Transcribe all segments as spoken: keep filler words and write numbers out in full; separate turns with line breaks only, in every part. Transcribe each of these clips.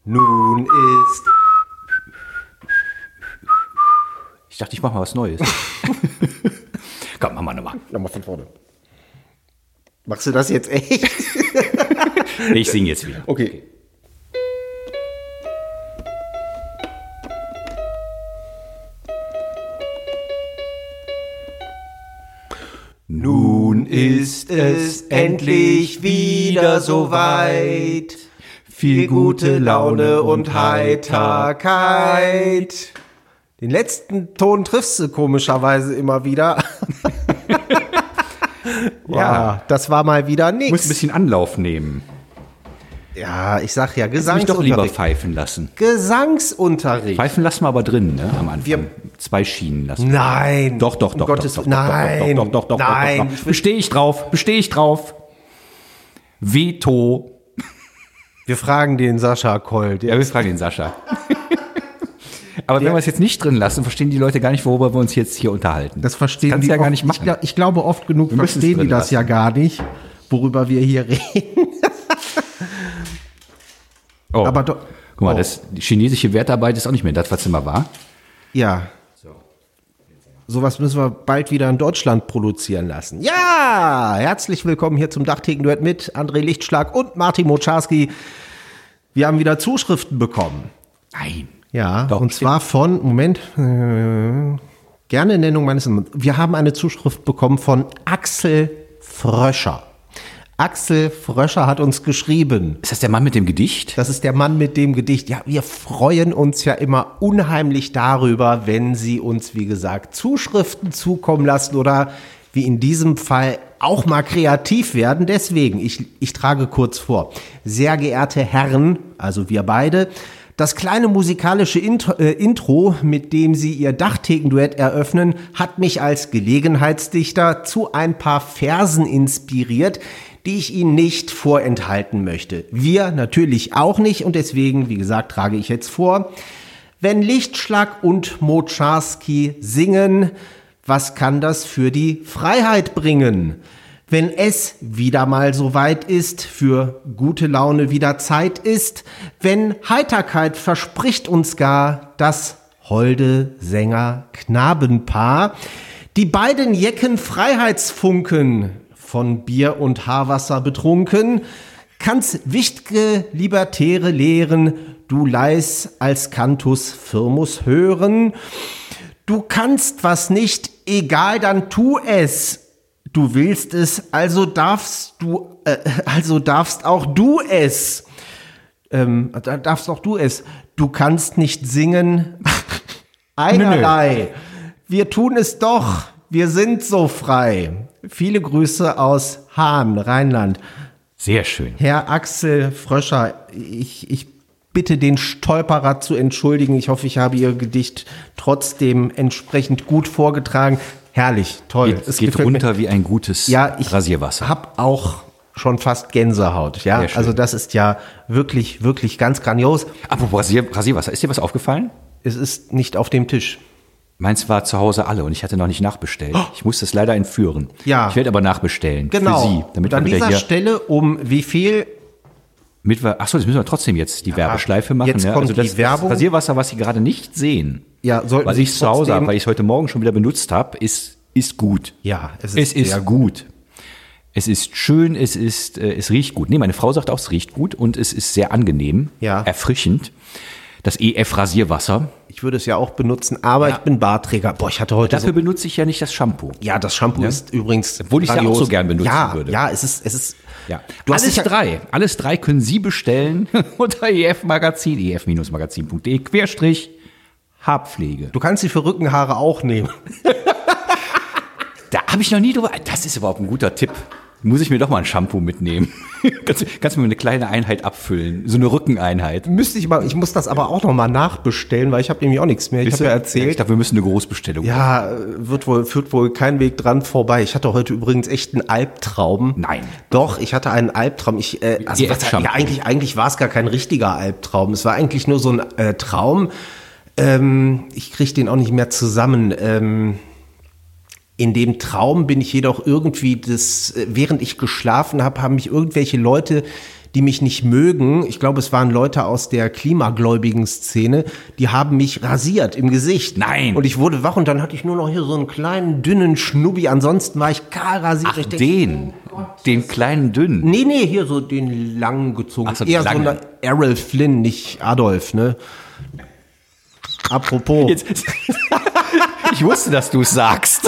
Nun ist...
Ich dachte, ich mache mal was Neues. Komm, mach mal nochmal.
Nochmal von vorne. Machst du das jetzt echt?
Ich singe jetzt wieder.
Okay. Nun ist es endlich wieder soweit. Viel gute Laune und Heiterkeit. Den letzten Ton triffst du komischerweise immer wieder. Ja, das war mal wieder
Du
nix.
musst ein bisschen Anlauf nehmen.
Ja, ich sag ja,
Mich doch lieber
Gesangsunterricht.
pfeifen lassen.
Gesangsunterricht.
Pfeifen lassen wir aber drin, ne? Am Anfang.
Wir-
Zwei Schienen lassen.
Nein.
Doch, doch,
Um
doch,
Gottes
doch, doch,
Nein.
doch, doch, doch, doch, doch,
Nein.
doch, doch, doch. Bestehe ich drauf, bestehe ich drauf. Veto.
Wir fragen den Sascha Koll. Der
Ja, wir fragen den Sascha. Aber wenn wir es jetzt nicht drin lassen, verstehen die Leute gar nicht, worüber wir uns jetzt hier unterhalten.
Das verstehen
kannst
die
du ja gar
oft,
nicht machen.
Ich, glaub- ich glaube, oft genug
Wir müssen es
verstehen die
drin
das
lassen.
ja gar nicht, worüber wir hier reden.
Oh.
Aber do-
Guck mal,
oh.
das, die chinesische Wertarbeit ist auch nicht mehr das, was immer war.
Ja. Sowas müssen wir bald wieder in Deutschland produzieren lassen. Ja, herzlich willkommen hier zum Dachtheken-Duett mit André Lichtschlag und Martin Moczarski. Wir haben wieder Zuschriften bekommen.
Nein.
Ja,
Doch,
und
stimmt.
zwar von, Moment, äh, gerne Nennung meines Namens. Wir haben eine Zuschrift bekommen von Axel Fröscher. Axel Fröscher hat uns geschrieben.
Ist das der Mann mit dem Gedicht?
Das ist der Mann mit dem Gedicht. Ja, wir freuen uns ja immer unheimlich darüber, wenn Sie uns, wie gesagt, Zuschriften zukommen lassen oder wie in diesem Fall auch mal kreativ werden. Deswegen, ich, ich trage kurz vor. Sehr geehrte Herren, also wir beide, das kleine musikalische Intro, äh, Intro, mit dem Sie Ihr Dachtheken-Duett eröffnen, hat mich als Gelegenheitsdichter zu ein paar Versen inspiriert, die ich Ihnen nicht vorenthalten möchte. Wir natürlich auch nicht und deswegen, wie gesagt, trage ich jetzt vor. Wenn Lichtschlag und Moczarski singen, was kann das für die Freiheit bringen? Wenn es wieder mal so weit ist, für gute Laune wieder Zeit ist, wenn Heiterkeit verspricht uns gar das holde Sänger-Knabenpaar, die beiden Jecken Freiheitsfunken, von Bier und Haarwasser betrunken, kann's wichtge Libertäre lehren, du leis als Cantus Firmus hören. Du kannst was nicht, egal, dann tu es. Du willst es, also darfst du, äh, also darfst auch du es. Ähm, da darfst auch du es. Du kannst nicht singen. Einerlei. Wir tun es doch. Wir sind so frei. Viele Grüße aus Hahn, Rheinland.
Sehr schön.
Herr Axel Fröscher, ich, ich bitte den Stolperer zu entschuldigen. Ich hoffe, ich habe Ihr Gedicht trotzdem entsprechend gut vorgetragen. Herrlich, toll.
Es geht runter wie ein gutes
ja, ich
Rasierwasser.
Hab auch schon fast Gänsehaut. Ja,
Sehr schön.
also das ist ja wirklich, wirklich ganz grandios.
Apropos Rasier, Rasierwasser, ist dir was aufgefallen?
Es ist nicht auf dem Tisch.
Meins war zu Hause alle und ich hatte noch nicht nachbestellt. Ich musste es leider entführen.
Ja.
Ich werde aber nachbestellen.
Genau.
Für Sie. Damit
und an
wir wieder
dieser
hier,
Stelle um wie viel?
mit wir, achso, das müssen wir trotzdem jetzt die Werbeschleife machen.
jetzt
ja?
kommt
also das,
die Werbung.
Das Rasierwasser, was Sie gerade nicht sehen,
Ja, sollten
was
Sie
ich zu Hause
trotzdem-
habe, weil ich es heute Morgen schon wieder benutzt habe, ist, ist gut.
Ja, es ist,
Es ist
sehr
gut. Es ist schön, es ist, äh, es riecht gut. Nee, meine Frau sagt auch, es riecht gut und es ist sehr angenehm,
Ja.
erfrischend. Das E F-Rasierwasser.
Ich würde es ja auch benutzen, aber ich bin Bartträger. Boah, ich hatte heute
Dafür
so,
benutze ich ja nicht das Shampoo.
ja, das Shampoo ist übrigens
Obwohl ich es ja auch
grandios.
so gern benutzen
ja,
würde.
Ja, es ist, es ist,
Ja.
Du hast
alles
dich ja-
drei. Alles drei können Sie bestellen unter E F Magazin, E F Magazin punkt de, Querstrich, Haarpflege.
du kannst sie für Rückenhaare auch nehmen.
Da habe ich noch nie drüber. Das ist überhaupt ein guter Tipp. Muss ich mir doch mal ein Shampoo mitnehmen. kannst, kannst du mir eine kleine Einheit abfüllen. So eine Rückeneinheit.
Müsste ich mal, ich muss das aber auch noch mal nachbestellen, weil ich habe nämlich auch nichts mehr. Ich habe ja
Ich
erzählt.
dachte, wir müssen eine Großbestellung machen.
Ja, wird wohl, führt wohl kein Weg dran vorbei. Ich hatte heute übrigens echt einen Albtraum.
Nein.
Doch, ich hatte einen Albtraum. Ich, äh, also
Die
was,
F-Shampoo.
ja, eigentlich, eigentlich war es gar kein richtiger Albtraum. Es war eigentlich nur so ein äh, Traum. Ähm, ich kriege den auch nicht mehr zusammen. Ähm, In dem Traum bin ich jedoch irgendwie, das, während ich geschlafen habe, haben mich irgendwelche Leute, die mich nicht mögen, ich glaube, es waren Leute aus der klimagläubigen Szene, die haben mich rasiert im Gesicht.
Nein.
Und ich wurde wach und dann hatte ich nur noch hier so einen kleinen, dünnen Schnubbi. Ansonsten war ich kahl rasiert.
Ach,
ich denke,
den, den kleinen dünnen.
Nee, nee, hier so den lang gezogen.
Ach so,
Eher
lange.
so eine Errol Flynn, nicht Adolf, ne? Apropos.
Jetzt, ich wusste, dass du es sagst.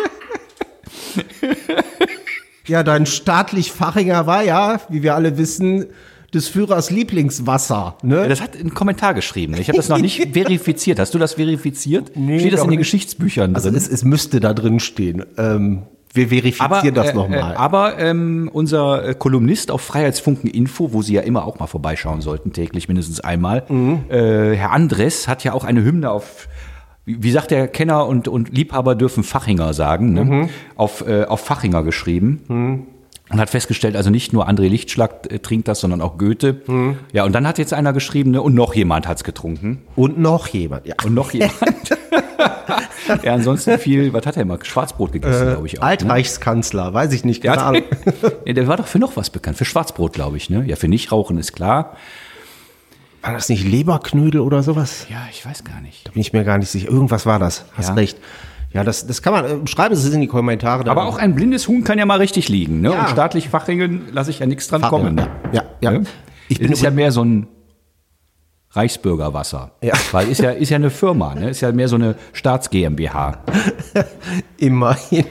Ja, dein staatlich-Fachinger war ja, wie wir alle wissen, des Führers Lieblingswasser, ne?
Das hat einen Kommentar geschrieben. Ich habe das noch nicht verifiziert. Hast du das verifiziert?
Nee,
Steht das in
doch
den
nicht.
Geschichtsbüchern
Also
drin?
es, es müsste da drin stehen. Ähm, wir verifizieren
aber,
das
äh,
nochmal.
äh, aber ähm, unser äh, Kolumnist auf Freiheitsfunken Info, wo Sie ja immer auch mal vorbeischauen sollten, täglich mindestens einmal,
Mhm.
äh, Herr Andres hat ja auch eine Hymne auf, wie, wie sagt der Kenner und, und Liebhaber dürfen Fachinger sagen, ne?
Mhm.
auf, äh, auf Fachinger geschrieben. Und hat festgestellt, also nicht nur André Lichtschlag äh, trinkt das, sondern auch Goethe.
Mhm.
Ja, und dann hat jetzt einer geschrieben, ne, und noch jemand hat's getrunken.
Und noch jemand, ja.
Und noch jemand. Ja, ansonsten viel, was hat er immer? Schwarzbrot gegessen, glaube ich auch.
Altreichskanzler, weiß ich nicht, keine
Der,
Ahnung.
hat, ja, der war doch für noch was bekannt, für Schwarzbrot, glaube ich. Ne? Ja, für Nichtrauchen ist klar.
War das nicht Leberknödel oder sowas?
Ja, ich weiß gar nicht.
Da bin ich mir gar nicht sicher. Irgendwas war das, hast
Ja.
recht. Ja, das, das kann man, äh, schreiben Sie es in die Kommentare.
Aber auch ein blindes Huhn kann ja mal richtig liegen. Ne?
Ja.
Und staatlich Fachringen lasse ich ja nichts dran kommen.
Ja, ja, ja.
Ne?
Ich
Ich
bin
bin ist ja mehr so ein Reichsbürgerwasser.
Ja.
Weil ist ja, ist ja eine Firma, ne? Ist ja mehr so eine Staats-GmbH.
immerhin.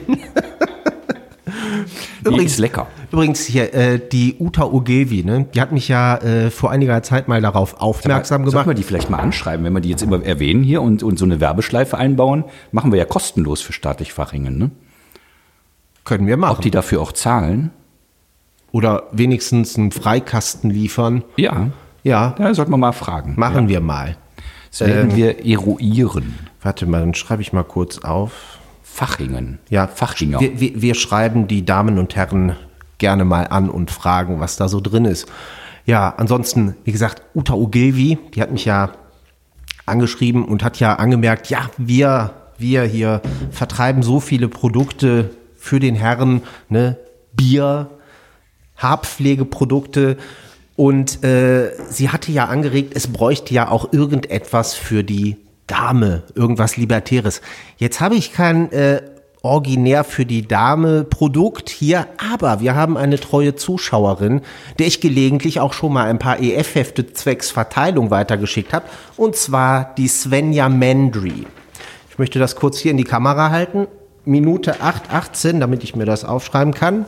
Die ist lecker.
Übrigens hier, äh, die Uta Ogevi, ne? Die hat mich ja äh, vor einiger Zeit mal darauf aufmerksam
Sollten
gemacht.
wir die vielleicht mal anschreiben, wenn wir die jetzt immer erwähnen hier und, und so eine Werbeschleife einbauen? Machen wir ja kostenlos für staatlich Fachringen, ne?
Können wir machen.
Ob die dafür auch zahlen?
Oder wenigstens einen Freikasten liefern.
Ja,
Ja,
da sollten wir mal fragen.
machen
ja.
wir mal.
Das werden wir eruieren.
Warte mal, dann schreibe ich mal kurz auf.
Fachingen.
Ja,
Fachinger.
Wir, wir, wir schreiben die Damen und Herren gerne mal an und fragen, was da so drin ist. Ja, ansonsten, wie gesagt, Uta Ogilvy, die hat mich ja angeschrieben und hat ja angemerkt, ja, wir, wir hier vertreiben so viele Produkte für den Herren, ne, Bier, Haarpflegeprodukte. Und äh, sie hatte ja angeregt, es bräuchte ja auch irgendetwas für die Dame, irgendwas Libertäres. Jetzt habe ich kein äh, originär für die Dame Produkt hier, aber wir haben eine treue Zuschauerin, der ich gelegentlich auch schon mal ein paar E F-Hefte zwecks Verteilung weitergeschickt habe, und zwar die Svenja Mendry. Ich möchte das kurz hier in die Kamera halten. Minute acht achtzehn, damit ich mir das aufschreiben kann.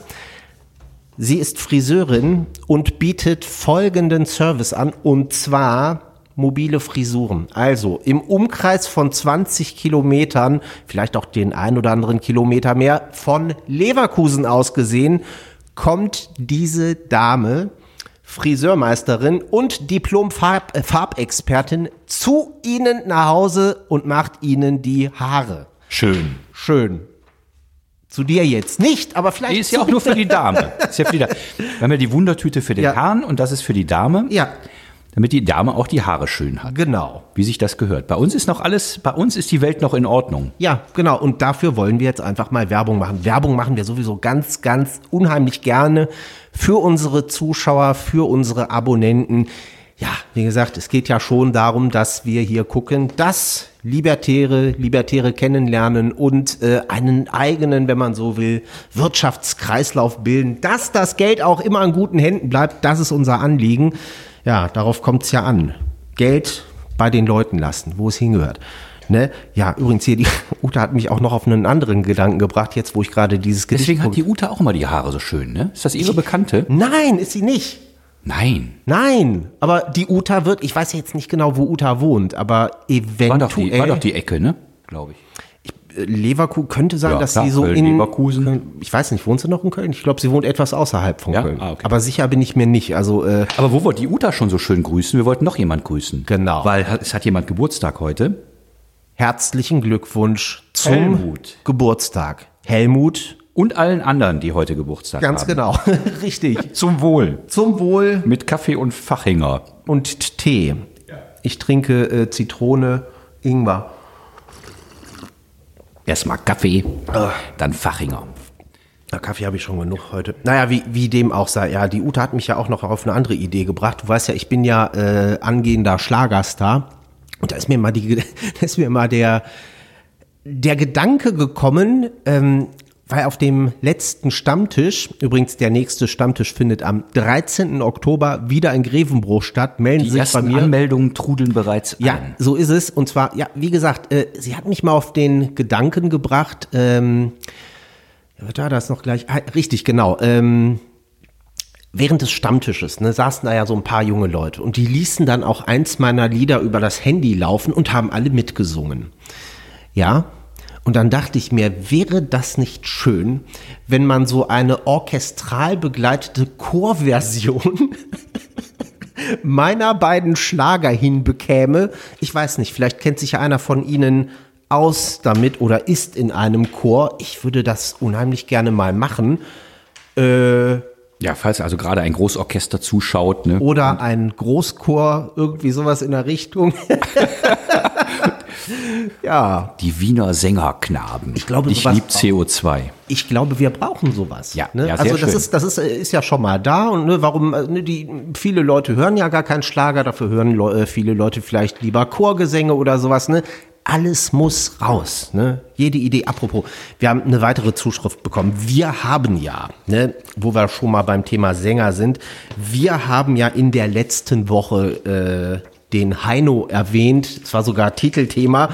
Sie ist Friseurin und bietet folgenden Service an, und zwar mobile Frisuren. Also im Umkreis von zwanzig Kilometern, vielleicht auch den ein oder anderen Kilometer mehr, von Leverkusen aus gesehen, kommt diese Dame, Friseurmeisterin und Diplom-Farbexpertin, zu Ihnen nach Hause und macht Ihnen die Haare.
Schön.
Schön. Zu dir jetzt nicht, aber vielleicht.
Die ist ja auch nur für die Dame. Ist ja für die Dame. Wir haben ja die Wundertüte für den
Ja.
Herrn und das ist für die Dame.
Ja,
Damit die Dame auch die Haare schön hat.
genau.
Wie sich das gehört. Bei uns ist noch alles, bei uns ist die Welt noch in Ordnung.
Ja, genau. Und dafür wollen wir jetzt einfach mal Werbung machen. Werbung machen wir sowieso ganz, ganz unheimlich gerne für unsere Zuschauer, für unsere Abonnenten. Ja, wie gesagt, es geht ja schon darum, dass wir hier gucken, dass Libertäre, Libertäre kennenlernen und äh, einen eigenen, wenn man so will, Wirtschaftskreislauf bilden, dass das Geld auch immer in guten Händen bleibt. Das ist unser Anliegen. Ja, darauf kommt es ja an. Geld bei den Leuten lassen, wo es hingehört. Ne? Ja, übrigens hier, die Uta hat mich auch noch auf einen anderen Gedanken gebracht, jetzt wo ich gerade dieses Gedicht...
Deswegen hat die Uta auch immer die Haare so schön, ne? Ist das ihre Bekannte?
Nein, ist sie nicht.
Nein.
Nein, aber die Uta wird, ich weiß jetzt nicht genau, wo Uta wohnt, aber eventuell...
War doch die, war doch die Ecke, ne? Glaube ich.
Leverkusen könnte sein,
Ja,
dass
klar,
sie so
Köln,
in
Leverkusen.
Köln, ich weiß nicht, wohnt sie noch in Köln? Ich glaube, sie wohnt etwas außerhalb von
Ja?
Köln.
Ah, okay.
Aber sicher bin ich mir nicht. Also äh,
Aber wo wir die Uta schon so schön grüßen, wir wollten noch jemand grüßen.
Genau.
Weil es hat jemand Geburtstag heute.
herzlichen Glückwunsch zum
Helmut.
Geburtstag. Helmut,
Und allen anderen, die heute Geburtstag
ganz
haben.
genau, richtig.
Zum Wohl.
Zum Wohl
Mit Kaffee und Fachinger.
und Tee. Ich trinke äh, Zitrone, Ingwer.
Erstmal Kaffee, dann Fachinger.
Na, Kaffee habe ich schon genug heute. Naja, wie, wie dem auch sei. Ja, die Ute hat mich ja auch noch auf eine andere Idee gebracht. Du weißt ja, ich bin ja äh, angehender Schlagerstar. Und da ist mir mal, die, da ist mir mal der, der Gedanke gekommen, ähm, weil auf dem letzten Stammtisch, übrigens der nächste Stammtisch findet am dreizehnten Oktober wieder in Grevenbruch statt, melden
Die
sich
ersten
bei mir.
Anmeldungen trudeln bereits
Ja,
ein.
so ist es. Und zwar, ja, wie gesagt, äh, sie hat mich mal auf den Gedanken gebracht, ähm, ja, was war das noch gleich? Ah, richtig, genau. Ähm, während des Stammtisches ne, saßen da ja so ein paar junge Leute und die ließen dann auch eins meiner Lieder über das Handy laufen und haben alle mitgesungen. Ja, und dann dachte ich mir, wäre das nicht schön, wenn man so eine orchestral begleitete Chorversion meiner beiden Schlager hinbekäme? Ich weiß nicht, vielleicht kennt sich ja einer von Ihnen aus damit oder ist in einem Chor. Ich würde das unheimlich gerne mal machen. Äh,
Ja, falls also gerade ein Großorchester zuschaut, ne?
oder ein Großchor, irgendwie sowas in der Richtung. Ja,
Die Wiener Sängerknaben.
Ich glaube,
ich
sowas
lieb C O zwei.
ich glaube, wir brauchen sowas.
Ja,
ne?
ja, sehr
also das
schön.
ist, das ist, ist ja schon mal da und ne, warum? Ne, die viele Leute hören ja gar keinen Schlager, dafür hören Le- viele Leute vielleicht lieber Chorgesänge oder sowas. Ne? Alles muss raus. Ne? Jede Idee. Apropos, wir haben eine weitere Zuschrift bekommen. Wir haben ja, ne, wo wir schon mal beim Thema Sänger sind, wir haben ja in der letzten Woche äh, den Heino erwähnt. Es war sogar Titelthema.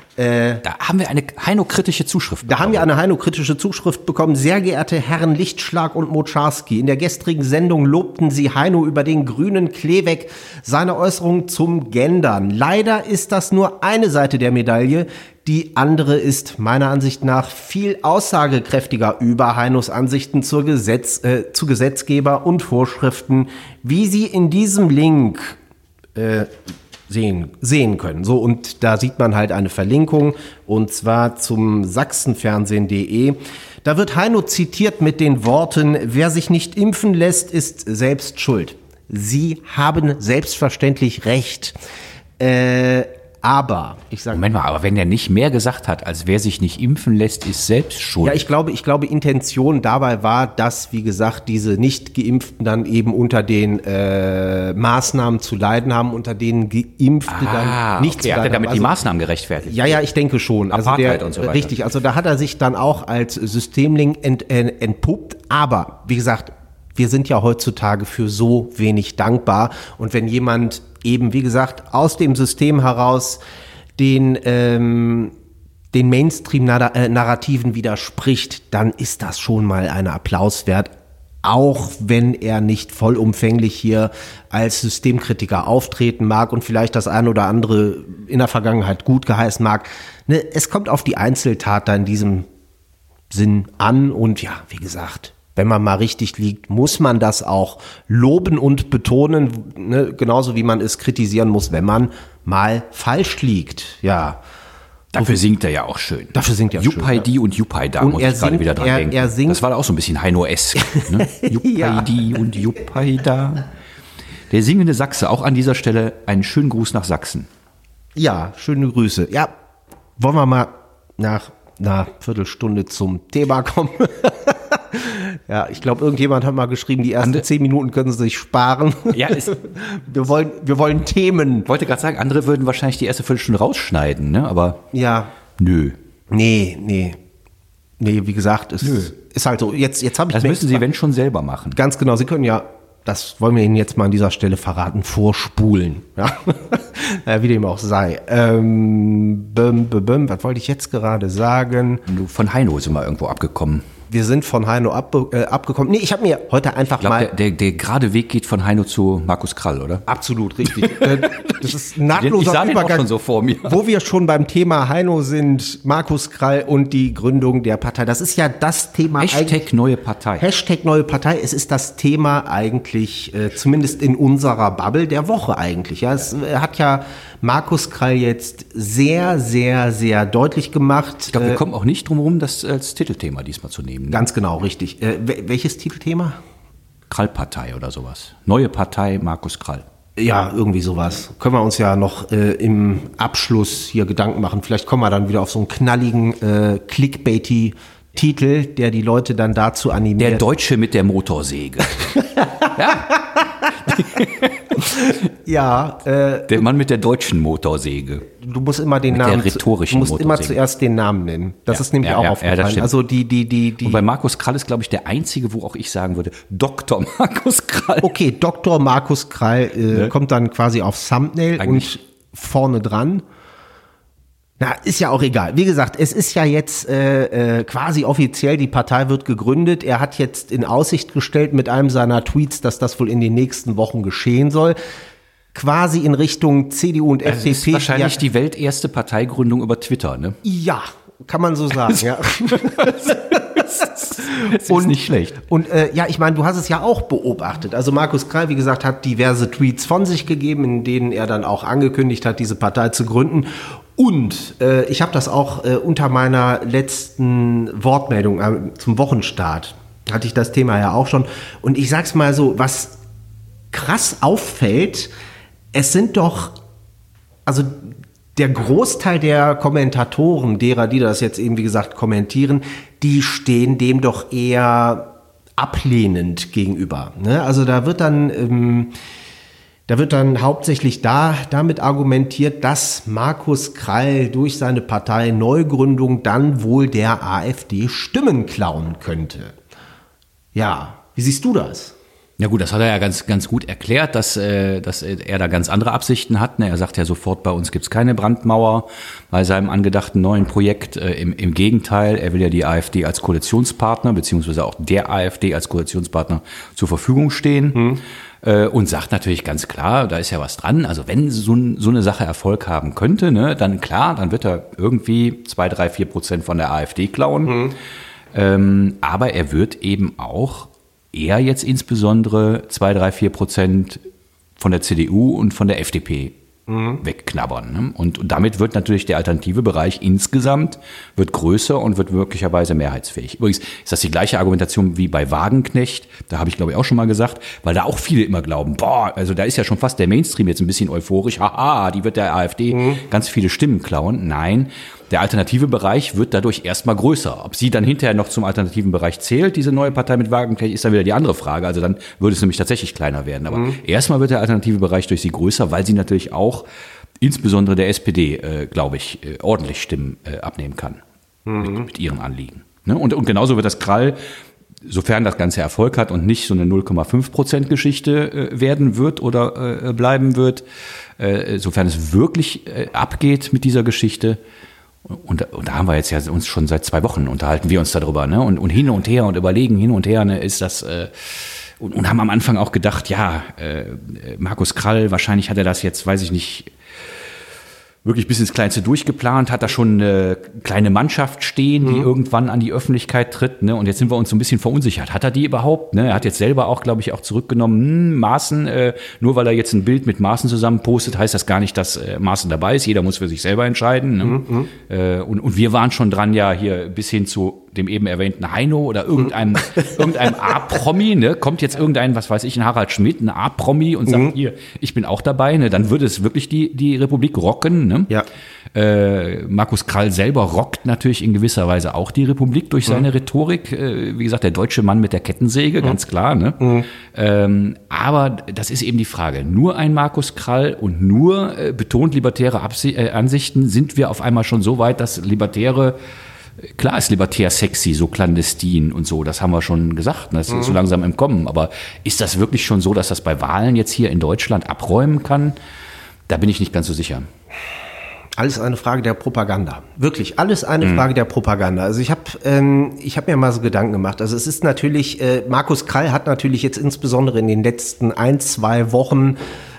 Da haben wir eine Heino-kritische Zuschrift
Da haben wir eine Heino-kritische Zuschrift bekommen. Sehr geehrte Herren Lichtschlag und Moczarski, in der gestrigen Sendung lobten Sie Heino über den grünen Kleeweck seine Äußerungen zum Gendern. Leider ist das nur eine Seite der Medaille. Die andere ist meiner Ansicht nach viel aussagekräftiger über Heinos Ansichten zur Gesetz, äh, zu Gesetzgeber und Vorschriften, wie Sie in diesem Link äh, sehen, sehen können. So, und da sieht man halt eine Verlinkung, und zwar zum Sachsenfernsehen punkt de. Da wird Heino zitiert mit den Worten: Wer sich nicht impfen lässt, ist selbst schuld. Sie haben selbstverständlich recht. Äh, aber, ich sage
Moment mal, aber wenn der nicht mehr gesagt hat, als wer sich nicht impfen lässt, ist selbst schuld.
Ja, ich glaube, ich glaube, Intention dabei war, dass, wie gesagt, diese Nicht-Geimpften dann eben unter den äh, Maßnahmen zu leiden haben, unter denen Geimpfte
ah,
dann nicht
okay,
zu
hat er
leiden
damit
haben.
die
Also,
Maßnahmen gerechtfertigt?
ja, ja, ich denke schon. Also
Apartheid
der,
und so weiter.
Richtig, also da hat er sich dann auch als Systemling ent, ent, entpuppt. Aber, wie gesagt, wir sind ja heutzutage für so wenig dankbar. Und wenn jemand eben, wie gesagt, aus dem System heraus den, ähm, den Mainstream-Narrativen widerspricht, dann ist das schon mal ein Applaus wert. Auch wenn er nicht vollumfänglich hier als Systemkritiker auftreten mag und vielleicht das ein oder andere in der Vergangenheit gut geheißen mag. Ne, es kommt auf die Einzeltat da in diesem Sinn an und ja, wie gesagt, wenn man mal richtig liegt, muss man das auch loben und betonen, ne? Genauso wie man es kritisieren muss, wenn man mal falsch liegt. Ja,
Dafür singt er ja auch schön.
Dafür singt er schön,
Juppei-di und Juppei-da,
Und
muss
er
ich gerade
singt-
wieder dran
er-
denken.
er singt-
das war auch so ein bisschen Heino-esk. Ne? Juppei-di und Juppei-da. Der singende Sachse, auch an dieser Stelle einen schönen Gruß nach Sachsen.
ja, schöne Grüße. Ja, wollen wir mal nach einer Viertelstunde zum Thema kommen? Ja, ich glaube, irgendjemand hat mal geschrieben, die ersten
Ande-
zehn Minuten können sie sich sparen.
Ja, ist,
Wir wollen, wir wollen Themen.
wollte gerade sagen, andere würden wahrscheinlich die erste Viertelstunde rausschneiden, ne? Aber
Ja,
nö.
nee, nee. Nee, wie gesagt, es ist halt so. Jetzt, jetzt habe ich
Das
mir
müssen Sie, wenn schon, selber machen.
ganz genau, Sie können ja, das wollen wir Ihnen jetzt mal an dieser Stelle verraten, vorspulen. Ja, ja wie dem auch sei. Ähm, bim, bim, bim, was wollte ich jetzt gerade sagen?
Von Heino sind wir irgendwo abgekommen.
Wir sind von Heino ab, äh, abgekommen. Nee, ich habe mir heute einfach
Ich glaube,
mal...
der, der, der gerade Weg geht von Heino zu Markus Krall, oder?
Absolut, richtig. Äh, das ist ein nahtloser
Ich sah den auch
Übergang.
schon so vor mir.
Wo wir schon beim Thema Heino sind, Markus Krall und die Gründung der Partei. Das ist ja das Thema eigentlich.
Hashtag neue Partei.
Hashtag neue Partei. Es ist das Thema eigentlich, äh, zumindest in unserer Bubble, der Woche eigentlich. Ja, es äh, hat ja Markus Krall jetzt sehr, sehr, sehr deutlich gemacht.
Ich glaube, wir kommen auch nicht drum herum, das als Titelthema diesmal zu nehmen.
Ganz genau, richtig. Äh, wel- welches Titelthema?
Krall-Partei oder sowas. Neue Partei Markus Krall.
Ja, irgendwie sowas. Können wir uns ja noch äh, im Abschluss hier Gedanken machen. Vielleicht kommen wir dann wieder auf so einen knalligen, äh, clickbaity Titel, der die Leute dann dazu animiert.
Der Deutsche mit der Motorsäge. Ja.
Ja. Äh,
der Mann mit der deutschen Motorsäge.
Du musst immer den
mit
Namen.
Der rhetorischen
du musst
Motorsäge.
immer zuerst den Namen nennen. Das
ja,
ist nämlich
ja,
auch
ja,
aufgefallen.
Ja,
also die, die, die, die.
Und bei Markus Krall ist, glaube ich, der einzige, wo auch ich sagen würde, Doktor Markus Krall.
Okay, Doktor Markus Krall äh, ne? kommt dann quasi aufs Thumbnail Eigentlich. und vorne dran. Na, ist ja auch egal. Wie gesagt, es ist ja jetzt äh, äh, quasi offiziell, die Partei wird gegründet. Er hat jetzt in Aussicht gestellt mit einem seiner Tweets, dass das wohl in den nächsten Wochen geschehen soll. Quasi in Richtung C D U und
also
F D P.
Das ist wahrscheinlich ja, die welterste Parteigründung über Twitter, ne?
Ja, kann man so sagen, ja.
Das ist und, nicht schlecht.
Und äh, ja, ich meine, du hast es ja auch beobachtet. Also Markus Krall, wie gesagt, hat diverse Tweets von sich gegeben, in denen er dann auch angekündigt hat, diese Partei zu gründen. Und äh, ich habe das auch äh, unter meiner letzten Wortmeldung äh, zum Wochenstart, hatte ich das Thema ja auch schon. Und ich sag's mal so, was krass auffällt, es sind doch, also der Großteil der Kommentatoren, derer, die das jetzt eben, wie gesagt, kommentieren, die stehen dem doch eher ablehnend gegenüber. Ne? Also da wird dann... Ähm, Da wird dann hauptsächlich da, damit argumentiert, dass Markus Krall durch seine Partei Neugründung dann wohl der AfD Stimmen klauen könnte. Ja, wie siehst du das?
Ja gut, das hat er ja ganz, ganz gut erklärt, dass, äh, dass er da ganz andere Absichten hat. Ne? Er sagt ja sofort, bei uns gibt's keine Brandmauer bei seinem angedachten neuen Projekt. Äh, im, Im Gegenteil, er will ja die AfD als Koalitionspartner, beziehungsweise auch der AfD als Koalitionspartner zur Verfügung stehen. Hm. Und sagt natürlich ganz klar, da ist ja was dran. Also wenn so, so eine Sache Erfolg haben könnte, ne, dann klar, dann wird er irgendwie zwei, drei, vier Prozent von der AfD klauen. Mhm. Ähm, aber er wird eben auch eher jetzt insbesondere zwei, drei, vier Prozent von der C D U und von der F D P mhm. wegknabbern. Ne? Und, und damit wird natürlich der alternative Bereich insgesamt wird größer und wird möglicherweise mehrheitsfähig. Übrigens ist das die gleiche Argumentation wie bei Wagenknecht. Da habe ich, glaube ich, auch schon mal gesagt, weil da auch viele immer glauben, boah, also da ist ja schon fast der Mainstream jetzt ein bisschen euphorisch. Haha, die wird der AfD mhm. ganz viele Stimmen klauen. Nein, der alternative Bereich wird dadurch erstmal größer. Ob sie dann hinterher noch zum alternativen Bereich zählt, diese neue Partei mit Wagenknecht, ist dann wieder die andere Frage. Also dann würde es nämlich tatsächlich kleiner werden. Aber mhm. erstmal wird der alternative Bereich durch sie größer, weil sie natürlich auch insbesondere der S P D, äh, glaube ich, äh, ordentlich Stimmen äh, abnehmen kann mhm. mit, mit ihren Anliegen. Ne? Und, und genauso wird das Krall, sofern das Ganze Erfolg hat und nicht so eine null Komma fünf Prozent Geschichte äh, werden wird oder äh, bleiben wird, äh, sofern es wirklich äh, abgeht mit dieser Geschichte. Und, und da haben wir jetzt ja uns schon seit zwei Wochen unterhalten wir uns darüber, ne? Und, und hin und her und überlegen hin und her, ne, ist das äh, und, und haben am Anfang auch gedacht, ja, äh, Markus Krall, wahrscheinlich hat er das jetzt, weiß ich nicht, wirklich bis ins Kleinste durchgeplant, hat da schon eine kleine Mannschaft stehen, die mhm. irgendwann an die Öffentlichkeit tritt, ne? Und jetzt sind wir uns so ein bisschen verunsichert. Hat er die überhaupt? Ne? Er hat jetzt selber auch, glaube ich, auch zurückgenommen, hm, Maaßen, äh, nur weil er jetzt ein Bild mit Maaßen zusammen postet, heißt das gar nicht, dass äh, Maaßen dabei ist. Jeder muss für sich selber entscheiden. Ne? Mhm. Äh, und, und wir waren schon dran, ja, hier bis hin zu dem eben erwähnten Heino oder irgendeinem, irgendeinem A-Promi, ne? Kommt jetzt irgendein, was weiß ich, ein Harald Schmidt, ein A-Promi und sagt, mhm. hier, ich bin auch dabei, ne? Dann würde es wirklich die, die Republik rocken, ne?
Ja.
Äh, Markus Krall selber rockt natürlich in gewisser Weise auch die Republik durch seine mhm. Rhetorik. Äh, wie gesagt, der deutsche Mann mit der Kettensäge, mhm. ganz klar, ne? Mhm. Ähm, aber das ist eben die Frage. Nur ein Markus Krall und nur äh, betont libertäre Absi- äh, Ansichten sind wir auf einmal schon so weit, dass Libertäre Klar ist libertär sexy, so clandestin und so, das haben wir schon gesagt, das ist so langsam im Kommen. Aber ist das wirklich schon so, dass das bei Wahlen jetzt hier in Deutschland abräumen kann? Da bin ich nicht ganz so sicher.
Alles eine Frage der Propaganda. Wirklich, alles eine mhm. Frage der Propaganda. Also ich habe ähm, ich hab mir mal so Gedanken gemacht. Also es ist natürlich, äh, Markus Krall hat natürlich jetzt insbesondere in den letzten ein, zwei Wochen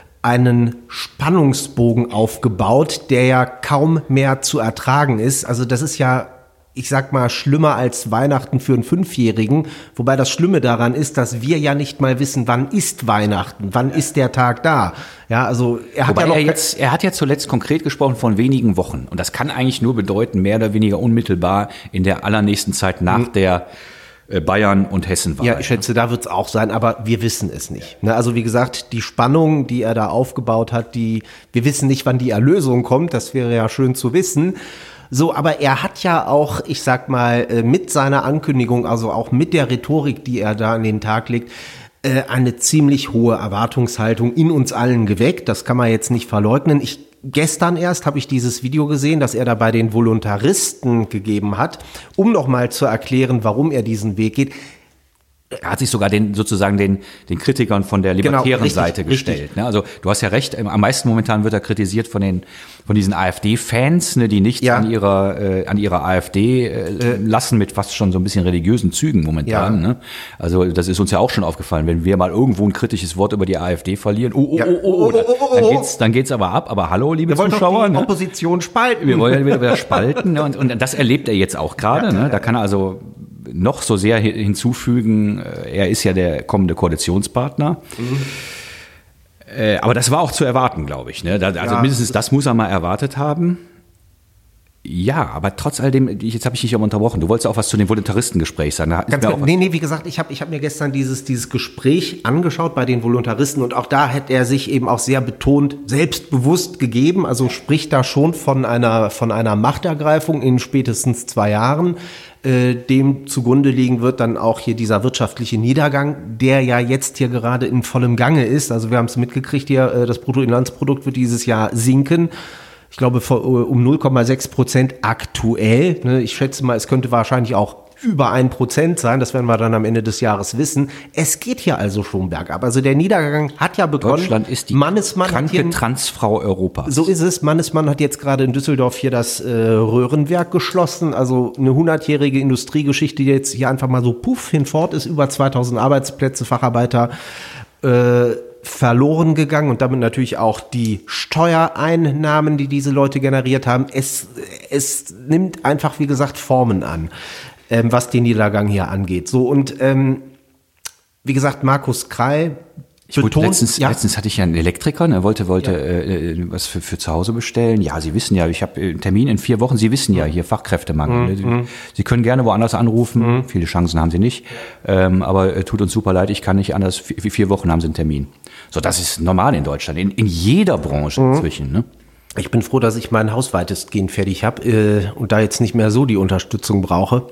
einen Spannungsbogen aufgebaut, der ja kaum mehr zu ertragen ist. Also das ist ja, ich sag mal, schlimmer als Weihnachten für einen Fünfjährigen. Wobei das Schlimme daran ist, dass wir ja nicht mal wissen, wann ist Weihnachten, wann ist der Tag da. Ja, also er hat
Wobei
ja noch
er jetzt, er hat ja zuletzt konkret gesprochen von wenigen Wochen. Und das kann eigentlich nur bedeuten, mehr oder weniger unmittelbar in der allernächsten Zeit nach mhm. der Bayern und Hessen war.
Ja, ich schätze, da wird es auch sein, aber wir wissen es nicht. Ne? Also wie gesagt, die Spannung, die er da aufgebaut hat, die wir wissen nicht, wann die Erlösung kommt, das wäre ja schön zu wissen. So, aber er hat ja auch, ich sag mal, mit seiner Ankündigung, also auch mit der Rhetorik, die er da an den Tag legt, eine ziemlich hohe Erwartungshaltung in uns allen geweckt. Das kann man jetzt nicht verleugnen. Ich Gestern erst habe ich dieses Video gesehen, das er da bei den Voluntaristen gegeben hat, um nochmal zu erklären, warum er diesen Weg geht.
Er hat sich sogar den sozusagen den den Kritikern von der libertären
genau, richtig,
Seite gestellt. Richtig. Ne? Also du hast ja recht, am meisten momentan wird er kritisiert von den von diesen AfD-Fans, ne, die nichts ja. an ihrer äh, an ihrer AfD äh, lassen, mit fast schon so ein bisschen religiösen Zügen momentan. Ja. Ne? Also das ist uns ja auch schon aufgefallen, wenn wir mal irgendwo ein kritisches Wort über die AfD verlieren, oh, oh, ja. oh, oh, oh, oh, dann geht's dann geht's aber ab. Aber hallo, liebe
wir
Zuschauer,
wollen doch die
ne?
Opposition spalten.
Wir wollen ja wieder, wieder spalten, ne? und, und das erlebt er jetzt auch gerade. Ja, ne? Da kann er also noch so sehr hinzufügen, er ist ja der kommende Koalitionspartner. Mhm. Äh, aber das war auch zu erwarten, glaube ich. Ne? Da, also ja, mindestens das muss er mal erwartet haben. Ja, aber trotz all dem, jetzt habe ich dich aber unterbrochen, du wolltest auch was zu dem Voluntaristengespräch sagen. Da
Ganz genau. Nee, nee, wie gesagt, ich habe ich hab mir gestern dieses, dieses Gespräch angeschaut bei den Voluntaristen und auch da hat er sich eben auch sehr betont, selbstbewusst gegeben, also spricht da schon von einer, von einer Machtergreifung in spätestens zwei Jahren. Äh, dem zugrunde liegen wird dann auch hier dieser wirtschaftliche Niedergang, der ja jetzt hier gerade in vollem Gange ist. Also wir haben es mitgekriegt hier, äh, das Bruttoinlandsprodukt wird dieses Jahr sinken. Ich glaube um null Komma sechs Prozent aktuell. Ne? Ich schätze mal, es könnte wahrscheinlich auch über ein Prozent sein. Das werden wir dann am Ende des Jahres wissen. Es geht hier also schon bergab. Also der Niedergang hat ja begonnen.
Deutschland ist die
Mannesmann
kranke hier, Transfrau Europas.
So ist es. Mannesmann hat jetzt gerade in Düsseldorf hier das äh, Röhrenwerk geschlossen. Also eine hundertjährige Industriegeschichte, die jetzt hier einfach mal so puff hinfort ist. Über zweitausend Arbeitsplätze, Facharbeiter äh, verloren gegangen und damit natürlich auch die Steuereinnahmen, die diese Leute generiert haben. Es, es nimmt einfach, wie gesagt, Formen an, ähm, was den Niedergang hier angeht. So und ähm, wie gesagt, Markus Kreil betont,
letztens, ja. letztens hatte ich ja einen Elektriker, er wollte, wollte ja. äh, was für, für zu Hause bestellen. Ja, Sie wissen ja, ich habe einen Termin in vier Wochen. Sie wissen ja, hier Fachkräftemangel. Mhm. Sie können gerne woanders anrufen. Mhm. Viele Chancen haben Sie nicht. Ähm, aber äh, tut uns super leid, ich kann nicht anders. Vier, vier Wochen haben Sie einen Termin. So, das ist normal in Deutschland, in, in jeder Branche mhm. inzwischen. Ne?
Ich bin froh, dass ich mein Haus weitestgehend fertig habe äh, und da jetzt nicht mehr so die Unterstützung brauche.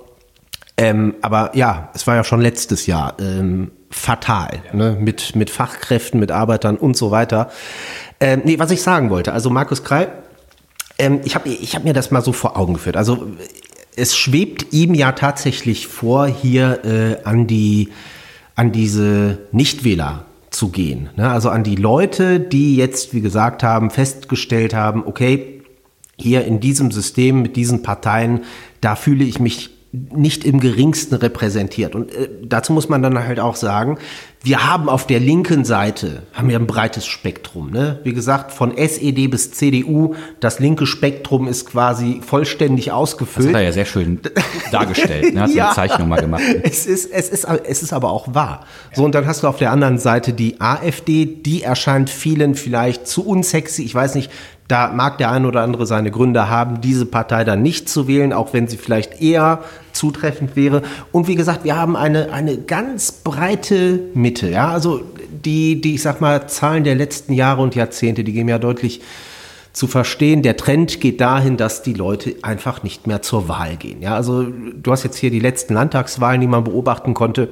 Ähm, aber ja, es war ja schon letztes Jahr ähm, fatal, ja. ne? mit, mit Fachkräften, mit Arbeitern und so weiter. Ähm, nee, was ich sagen wollte, also Markus Kreil, ähm, ich habe ich hab mir das mal so vor Augen geführt. Also es schwebt ihm ja tatsächlich vor, hier äh, an die an diese Nichtwähler zu gehen. Ne? Also an die Leute, die jetzt, wie gesagt haben, festgestellt haben, okay, hier in diesem System mit diesen Parteien, da fühle ich mich nicht im geringsten repräsentiert. Und äh, dazu muss man dann halt auch sagen, wir haben auf der linken Seite, haben wir ein breites Spektrum. Ne? Wie gesagt, von S E D bis C D U, das linke Spektrum ist quasi vollständig ausgefüllt. Das
hat er ja sehr schön dargestellt, ne? Hat
ja,
eine Zeichnung mal gemacht.
Es ist, es ist, es ist aber auch wahr. So, und dann hast du auf der anderen Seite die AfD, die erscheint vielen vielleicht zu unsexy. Ich weiß nicht, da mag der ein oder andere seine Gründe haben, diese Partei dann nicht zu wählen, auch wenn sie vielleicht eher zutreffend wäre. Und wie gesagt, wir haben eine, eine ganz breite Mitte. Ja? Also die, die, ich sag mal, Zahlen der letzten Jahre und Jahrzehnte, die geben ja deutlich zu verstehen. Der Trend geht dahin, dass die Leute einfach nicht mehr zur Wahl gehen. Ja? Also du hast jetzt hier die letzten Landtagswahlen, die man beobachten konnte.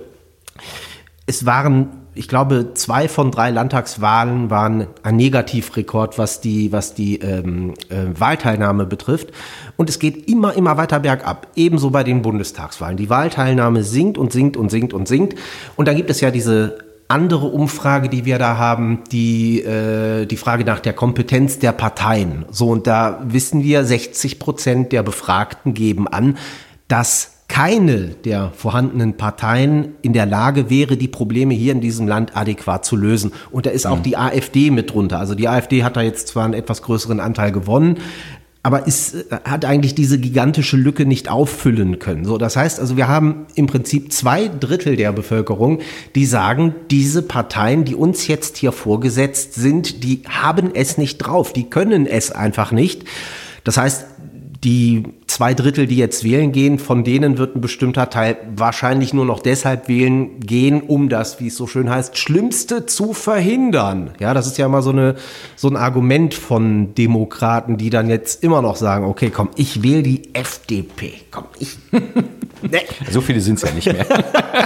Es waren, ich glaube, zwei von drei Landtagswahlen waren ein Negativrekord, was die, was die ähm, äh, Wahlteilnahme betrifft. Und es geht immer, immer weiter bergab. Ebenso bei den Bundestagswahlen. Die Wahlteilnahme sinkt und sinkt und sinkt und sinkt. Und dann gibt es ja diese andere Umfrage, die wir da haben, die, äh, die Frage nach der Kompetenz der Parteien. So, und da wissen wir, sechzig Prozent der Befragten geben an, dass keine der vorhandenen Parteien in der Lage wäre, die Probleme hier in diesem Land adäquat zu lösen. Und da ist auch die AfD mit drunter. Also die AfD hat da jetzt zwar einen etwas größeren Anteil gewonnen, aber ist, hat eigentlich diese gigantische Lücke nicht auffüllen können. So, das heißt also, wir haben im Prinzip zwei Drittel der Bevölkerung, die sagen, diese Parteien, die uns jetzt hier vorgesetzt sind, die haben es nicht drauf, die können es einfach nicht. Das heißt, die zwei Drittel, die jetzt wählen gehen, von denen wird ein bestimmter Teil wahrscheinlich nur noch deshalb wählen gehen, um das, wie es so schön heißt, Schlimmste zu verhindern. Ja, das ist ja immer so eine, so ein Argument von Demokraten, die dann jetzt immer noch sagen, okay, komm, ich wähle die F D P. Komm, ich.
Nee. So viele sind es ja nicht mehr.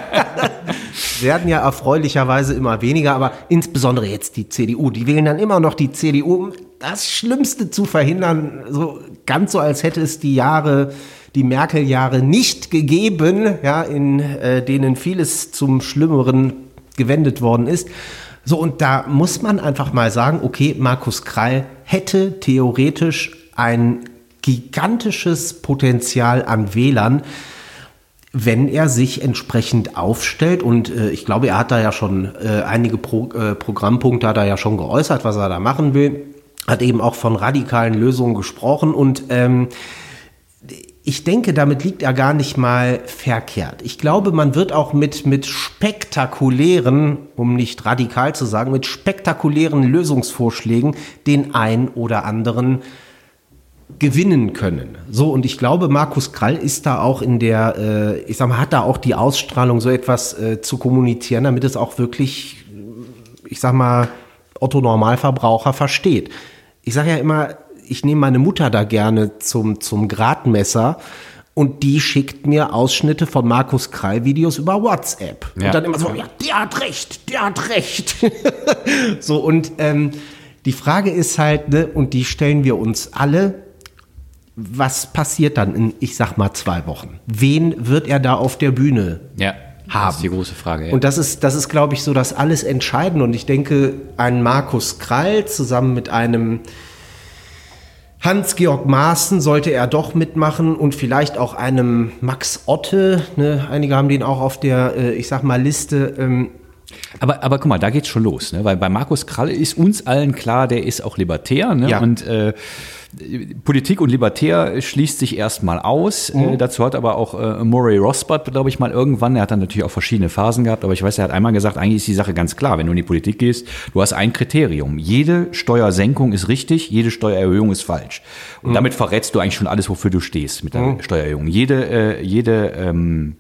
Werden ja erfreulicherweise immer weniger, aber insbesondere jetzt die C D U, die wählen dann immer noch die C D U, um das Schlimmste zu verhindern, so ganz so, als hätte es die Jahre, die Merkel-Jahre nicht gegeben, ja, in äh, denen vieles zum Schlimmeren gewendet worden ist. So, und da muss man einfach mal sagen, okay, Markus Krall hätte theoretisch ein gigantisches Potenzial an Wählern, wenn er sich entsprechend aufstellt. Und äh, ich glaube, er hat da ja schon äh, einige Pro, äh, Programmpunkte hat er ja schon geäußert, was er da machen will. Hat eben auch von radikalen Lösungen gesprochen. Und ähm, ich denke, damit liegt er gar nicht mal verkehrt. Ich glaube, man wird auch mit, mit spektakulären, um nicht radikal zu sagen, mit spektakulären Lösungsvorschlägen den ein oder anderen gewinnen können. So, und ich glaube, Markus Krall ist da auch in der, äh, ich sag mal, hat da auch die Ausstrahlung, so etwas äh, zu kommunizieren, damit es auch wirklich, ich sag mal, Otto-Normalverbraucher versteht. Ich sage ja immer, ich nehme meine Mutter da gerne zum, zum Gradmesser und die schickt mir Ausschnitte von Markus Krall-Videos über WhatsApp. Ja. Und dann immer so, ja, der hat recht, der hat recht. So, und ähm, die Frage ist halt, ne, und die stellen wir uns alle, was passiert dann in, ich sag mal, zwei Wochen? Wen wird er da auf der Bühne
ja,
haben?
Das ist die große Frage. Ja.
Und das ist, das ist, glaube ich, so das alles Entscheidende. Und ich denke, ein Markus Krall zusammen mit einem Hans-Georg Maaßen sollte er doch mitmachen und vielleicht auch einem Max Otte. Ne? Einige haben den auch auf der, äh, ich sag mal, Liste. Ähm,
Aber, aber guck mal, da geht's schon los, ne? Weil bei Markus Krall ist uns allen klar, der ist auch libertär, ne?
Ja.
Und äh, Politik und Libertär schließt sich erstmal aus. Mhm. Äh, dazu hat aber auch äh, Murray Rothbard, glaube ich, mal irgendwann, er hat dann natürlich auch verschiedene Phasen gehabt, aber ich weiß, er hat einmal gesagt, eigentlich ist die Sache ganz klar, wenn du in die Politik gehst, du hast ein Kriterium. Jede Steuersenkung ist richtig, jede Steuererhöhung ist falsch. Und mhm. damit verrätst du eigentlich schon alles, wofür du stehst mit der mhm. Steuererhöhung. Jede, äh, jede ähm,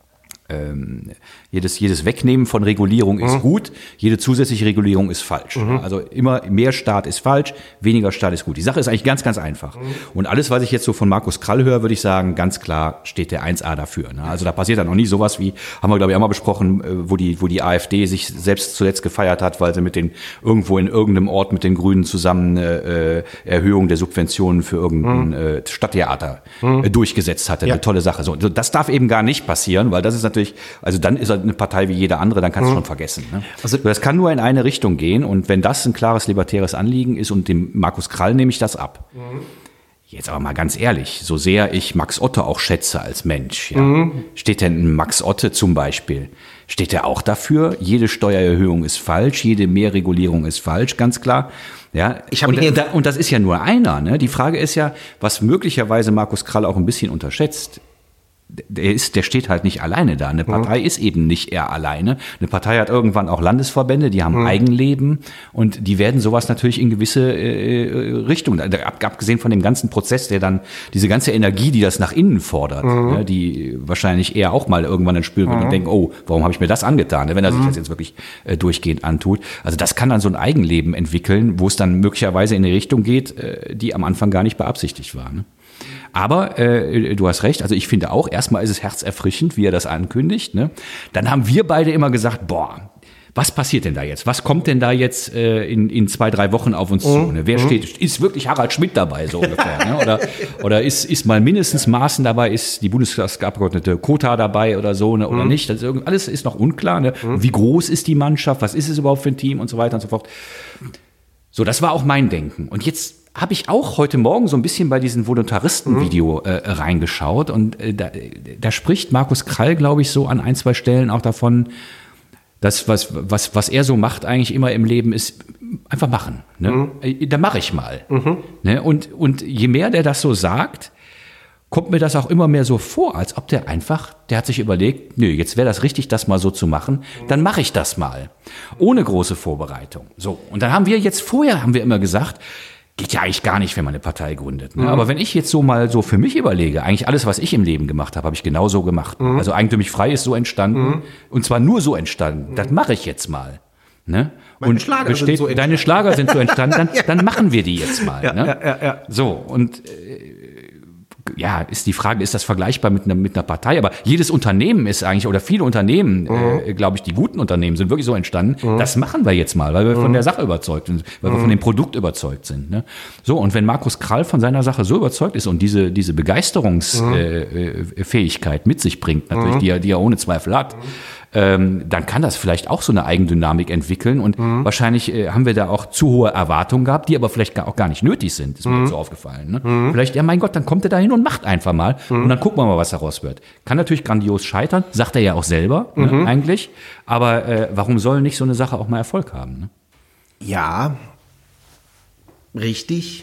Ähm, jedes, jedes Wegnehmen von Regulierung ist mhm. gut, jede zusätzliche Regulierung ist falsch. Mhm. Also immer mehr Staat ist falsch, weniger Staat ist gut. Die Sache ist eigentlich ganz, ganz einfach. Mhm. Und alles, was ich jetzt so von Markus Krall höre, würde ich sagen, ganz klar steht der eins a dafür. Ne? Also da passiert dann noch nie sowas wie, haben wir glaube ich auch mal besprochen, wo die, wo die AfD sich selbst zuletzt gefeiert hat, weil sie mit den, irgendwo in irgendeinem Ort mit den Grünen zusammen äh, Erhöhung der Subventionen für irgendein mhm. äh, Stadttheater mhm. äh, durchgesetzt hatte. Ja. Eine tolle Sache. So, das darf eben gar nicht passieren, weil das ist natürlich Also dann ist er eine Partei wie jede andere, dann kannst du mhm. schon vergessen. Ne? Also das kann nur in eine Richtung gehen und wenn das ein klares libertäres Anliegen ist und dem Markus Krall nehme ich das ab. Mhm. Jetzt aber mal ganz ehrlich, so sehr ich Max Otte auch schätze als Mensch, ja, mhm. steht denn Max Otte zum Beispiel, steht er auch dafür, jede Steuererhöhung ist falsch, jede Mehrregulierung ist falsch, ganz klar. Ja, ich und, und, und das ist ja nur einer. Ne? Die Frage ist ja, was möglicherweise Markus Krall auch ein bisschen unterschätzt, Der, ist, der steht halt nicht alleine da. Eine Partei mhm. ist eben nicht er alleine. Eine Partei hat irgendwann auch Landesverbände, die haben mhm. Eigenleben und die werden sowas natürlich in gewisse äh, Richtungen, ab, abgesehen von dem ganzen Prozess, der dann diese ganze Energie, die das nach innen fordert, mhm. ja, die wahrscheinlich eher auch mal irgendwann dann spüren mhm. und denken, oh, warum habe ich mir das angetan, wenn er sich mhm. das jetzt wirklich äh, durchgehend antut. Also das kann dann so ein Eigenleben entwickeln, wo es dann möglicherweise in eine Richtung geht, äh, die am Anfang gar nicht beabsichtigt war. Ne? Aber äh, du hast recht, also ich finde auch, erstmal ist es herzerfrischend, wie er das ankündigt. Ne? Dann haben wir beide immer gesagt, boah, was passiert denn da jetzt? Was kommt denn da jetzt äh, in, in zwei, drei Wochen auf uns mhm. zu? Ne? Wer mhm. steht? Ist wirklich Harald Schmidt dabei, so ungefähr? Ne? Oder, oder ist, ist mal mindestens Maaßen dabei? Ist die Bundestagsabgeordnete Kota dabei oder so? Ne? Oder mhm. nicht? Das ist, alles ist noch unklar. Ne? Mhm. Wie groß ist die Mannschaft? Was ist es überhaupt für ein Team? Und so weiter und so fort. So, das war auch mein Denken. Und jetzt habe ich auch heute Morgen so ein bisschen bei diesem Voluntaristen-Video äh, reingeschaut und äh, da, da spricht Markus Krall, glaube ich, so an ein, zwei Stellen auch davon, dass was, was, was er so macht eigentlich immer im Leben ist, einfach machen. Ne? Mhm. Da mache ich mal. Mhm. Ne? Und, und je mehr der das so sagt, kommt mir das auch immer mehr so vor, als ob der einfach, der hat sich überlegt, nö, jetzt wäre das richtig, das mal so zu machen, dann mache ich das mal. Ohne große Vorbereitung. So, und dann haben wir jetzt, vorher haben wir immer gesagt, Geht ja eigentlich gar nicht, wenn man eine Partei gründet. Ne? Mhm. Aber wenn ich jetzt so mal so für mich überlege, eigentlich alles, was ich im Leben gemacht habe, habe ich genau so gemacht. Mhm. Also Eigentümlich frei ist so entstanden mhm. und zwar nur so entstanden. Mhm. Das mache ich jetzt mal. Ne?
Meine
und
Schlager
besteht,
sind so entstanden.
Deine Schlager sind so entstanden, dann, ja. dann machen wir die jetzt mal.
Ja,
ne?
ja, ja, ja.
So, und äh, ja, ist die Frage, ist das vergleichbar mit einer, mit einer Partei? Aber jedes Unternehmen ist eigentlich, oder viele Unternehmen, mhm. äh, glaube ich, die guten Unternehmen sind wirklich so entstanden, mhm. das machen wir jetzt mal, weil wir mhm. von der Sache überzeugt sind, weil mhm. wir von dem Produkt überzeugt sind. Ne? So, und wenn Markus Krall von seiner Sache so überzeugt ist und diese, diese Begeisterungsfähigkeit mhm. äh, mit sich bringt, natürlich, mhm. die, er, die er ohne Zweifel hat, mhm. ähm, dann kann das vielleicht auch so eine Eigendynamik entwickeln und mhm. wahrscheinlich äh, haben wir da auch zu hohe Erwartungen gehabt, die aber vielleicht gar, auch gar nicht nötig sind, ist mir
mhm.
jetzt so aufgefallen. Ne? Mhm. Vielleicht, ja mein Gott, dann kommt er da hin und macht einfach mal mhm. und dann gucken wir mal, was daraus wird. Kann natürlich grandios scheitern, sagt er ja auch selber mhm. ne, eigentlich, aber äh, warum soll nicht so eine Sache auch mal Erfolg haben? Ne?
Ja, richtig.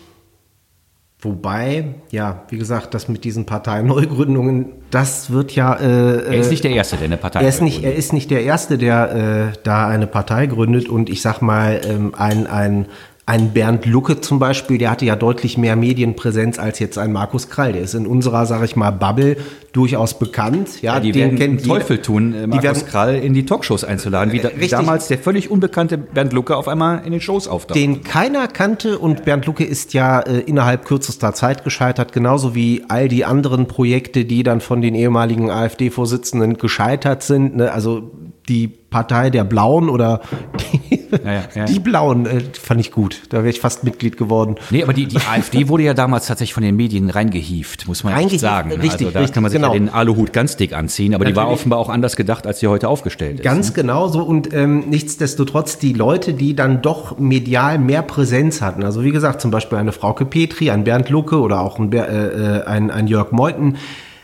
Wobei, ja, wie gesagt, das mit diesen Parteineugründungen, das wird ja... Äh,
er ist nicht der Erste, der eine Partei
er ist nicht, Er ist nicht der Erste, der äh, da eine Partei gründet. Und ich sag mal, ähm, ein, ein, ein Bernd Lucke zum Beispiel, der hatte ja deutlich mehr Medienpräsenz als jetzt ein Markus Krall. Der ist in unserer, sag ich mal, Bubble durchaus bekannt. Ja,
ja, die
den
werden
kennt
den Teufel tun, äh, Markus
werden,
Krall in die Talkshows einzuladen, wie, da, wie damals der völlig unbekannte Bernd Lucke auf einmal in den Shows auftaucht.
Den keiner kannte, und Bernd Lucke ist ja äh, innerhalb kürzester Zeit gescheitert, genauso wie all die anderen Projekte, die dann von den ehemaligen AfD-Vorsitzenden gescheitert sind. Ne? Also die Partei der Blauen oder die, ja, ja, ja. die Blauen, äh, fand ich gut. Da wäre ich fast Mitglied geworden.
Nee, aber die, die AfD wurde ja damals tatsächlich von den Medien reingehieft, muss man echt sagen.
Richtig,
also da
richtig,
kann man sich
genau.
ja den Aluhut ganz dick anziehen, aber Natürlich. Die war offenbar auch anders gedacht, als sie heute aufgestellt ist.
Ganz
ne?
genau so, und ähm, nichtsdestotrotz die Leute, die dann doch medial mehr Präsenz hatten, also wie gesagt, zum Beispiel eine Frauke Petri, ein Bernd Lucke oder auch ein, äh, ein, ein Jörg Meuthen,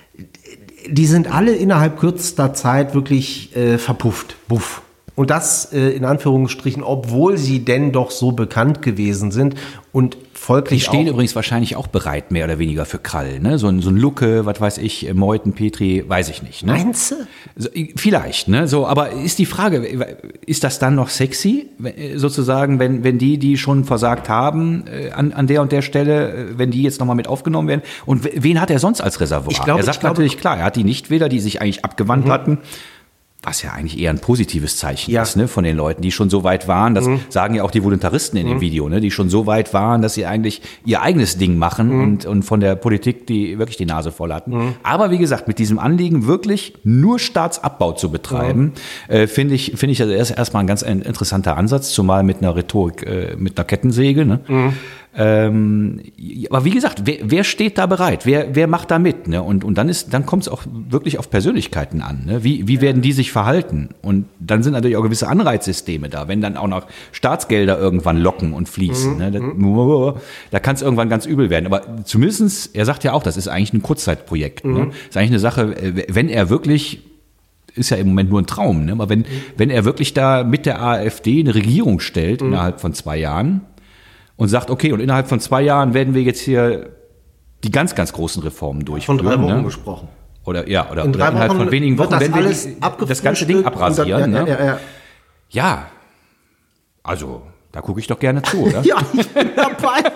die sind alle innerhalb kürzester Zeit wirklich äh, verpufft. Buff. Und das äh, in Anführungsstrichen, obwohl sie denn doch so bekannt gewesen sind und folglich
Die stehen
auch,
übrigens wahrscheinlich auch bereit, mehr oder weniger für Krall. Ne? So, ein, so ein Lucke, was weiß ich, Meuthen, Petri, weiß ich nicht. Ne?
Meinst du?
So, vielleicht, ne? So, aber ist die Frage, ist das dann noch sexy, sozusagen, wenn, wenn die, die schon versagt haben äh, an, an der und der Stelle, wenn die jetzt nochmal mit aufgenommen werden? Und wen hat er sonst als Reservoir?
Ich glaube,
er sagt
ich glaube,
natürlich, klar, er hat die Nichtwähler, die sich eigentlich abgewandt mhm. hatten, was ja eigentlich eher ein positives Zeichen
ja.
ist, ne, von den Leuten, die schon so weit waren, das mhm. sagen ja auch die Voluntaristen in mhm. dem Video, ne, die schon so weit waren, dass sie eigentlich ihr eigenes Ding machen mhm. und, und von der Politik, die wirklich die Nase voll hatten. Mhm. Aber wie gesagt, mit diesem Anliegen wirklich nur Staatsabbau zu betreiben, mhm. äh, finde ich, finde ich also erst erstmal ein ganz ein interessanter Ansatz, zumal mit einer Rhetorik, äh, mit einer Kettensäge, ne. Mhm. Ähm, aber wie gesagt, wer, wer steht da bereit? Wer, wer macht da mit? Ne? Und, und dann ist, dann kommt es auch wirklich auf Persönlichkeiten an. Ne? Wie, wie werden die sich verhalten? Und dann sind natürlich auch gewisse Anreizsysteme da. Wenn dann auch noch Staatsgelder irgendwann locken und fließen, mhm. ne? da, da kann es irgendwann ganz übel werden. Aber zumindestens, er sagt ja auch, das ist eigentlich ein Kurzzeitprojekt. Mhm. Ne? Das ist eigentlich eine Sache, wenn er wirklich ist ja im Moment nur ein Traum, ne? Aber wenn, mhm. wenn er wirklich da mit der AfD eine Regierung stellt, mhm. innerhalb von zwei Jahren, und sagt, okay, und innerhalb von zwei Jahren werden wir jetzt hier die ganz, ganz großen Reformen durchführen.
Von drei Wochen
ne?
gesprochen.
Oder ja, oder,
In
oder innerhalb von wenigen Wochen,
das
wenn wir
alles
die, das ganze Ding abrasieren.
Dann, ja,
ne?
ja, ja, ja.
ja, also da gucke ich doch gerne zu, oder?
Ja, ich bin dabei.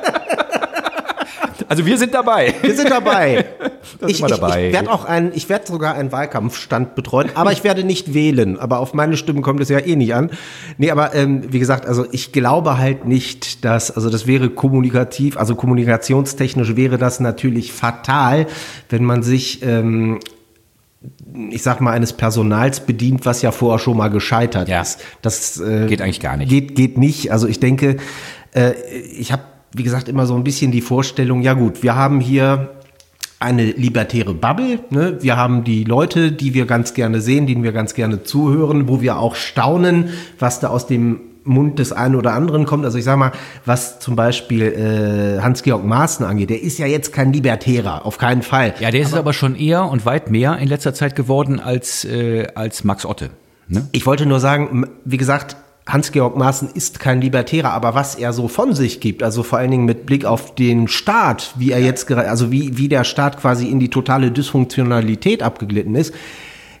Also wir sind dabei.
Wir sind dabei.
Das
ich,
ist
ich,
dabei.
ich werde auch ein, ich werde sogar einen Wahlkampfstand betreuen, aber ich werde nicht wählen. Aber auf meine Stimmen kommt es ja eh nicht an. Nee, aber ähm, wie gesagt, also ich glaube halt nicht, dass, also das wäre kommunikativ, also kommunikationstechnisch wäre das natürlich fatal, wenn man sich, ähm, ich sag mal, eines Personals bedient, was ja vorher schon mal gescheitert
ja.
ist. Das äh,
geht eigentlich gar nicht.
Geht, geht nicht. Also ich denke, äh, ich habe wie gesagt, immer so ein bisschen die Vorstellung, ja gut, wir haben hier eine libertäre Bubble, ne? Wir haben die Leute, die wir ganz gerne sehen, denen wir ganz gerne zuhören, wo wir auch staunen, was da aus dem Mund des einen oder anderen kommt. Also ich sage mal, was zum Beispiel äh, Hans-Georg Maaßen angeht, der ist ja jetzt kein Libertärer, auf keinen Fall.
Ja, der ist aber, aber schon eher und weit mehr in letzter Zeit geworden als, äh, als Max Otte. Ne?
Ich wollte nur sagen, wie gesagt, Hans-Georg Maaßen ist kein Libertärer, aber was er so von sich gibt, also vor allen Dingen mit Blick auf den Staat, wie er jetzt, also wie, wie der Staat quasi in die totale Dysfunktionalität abgeglitten ist,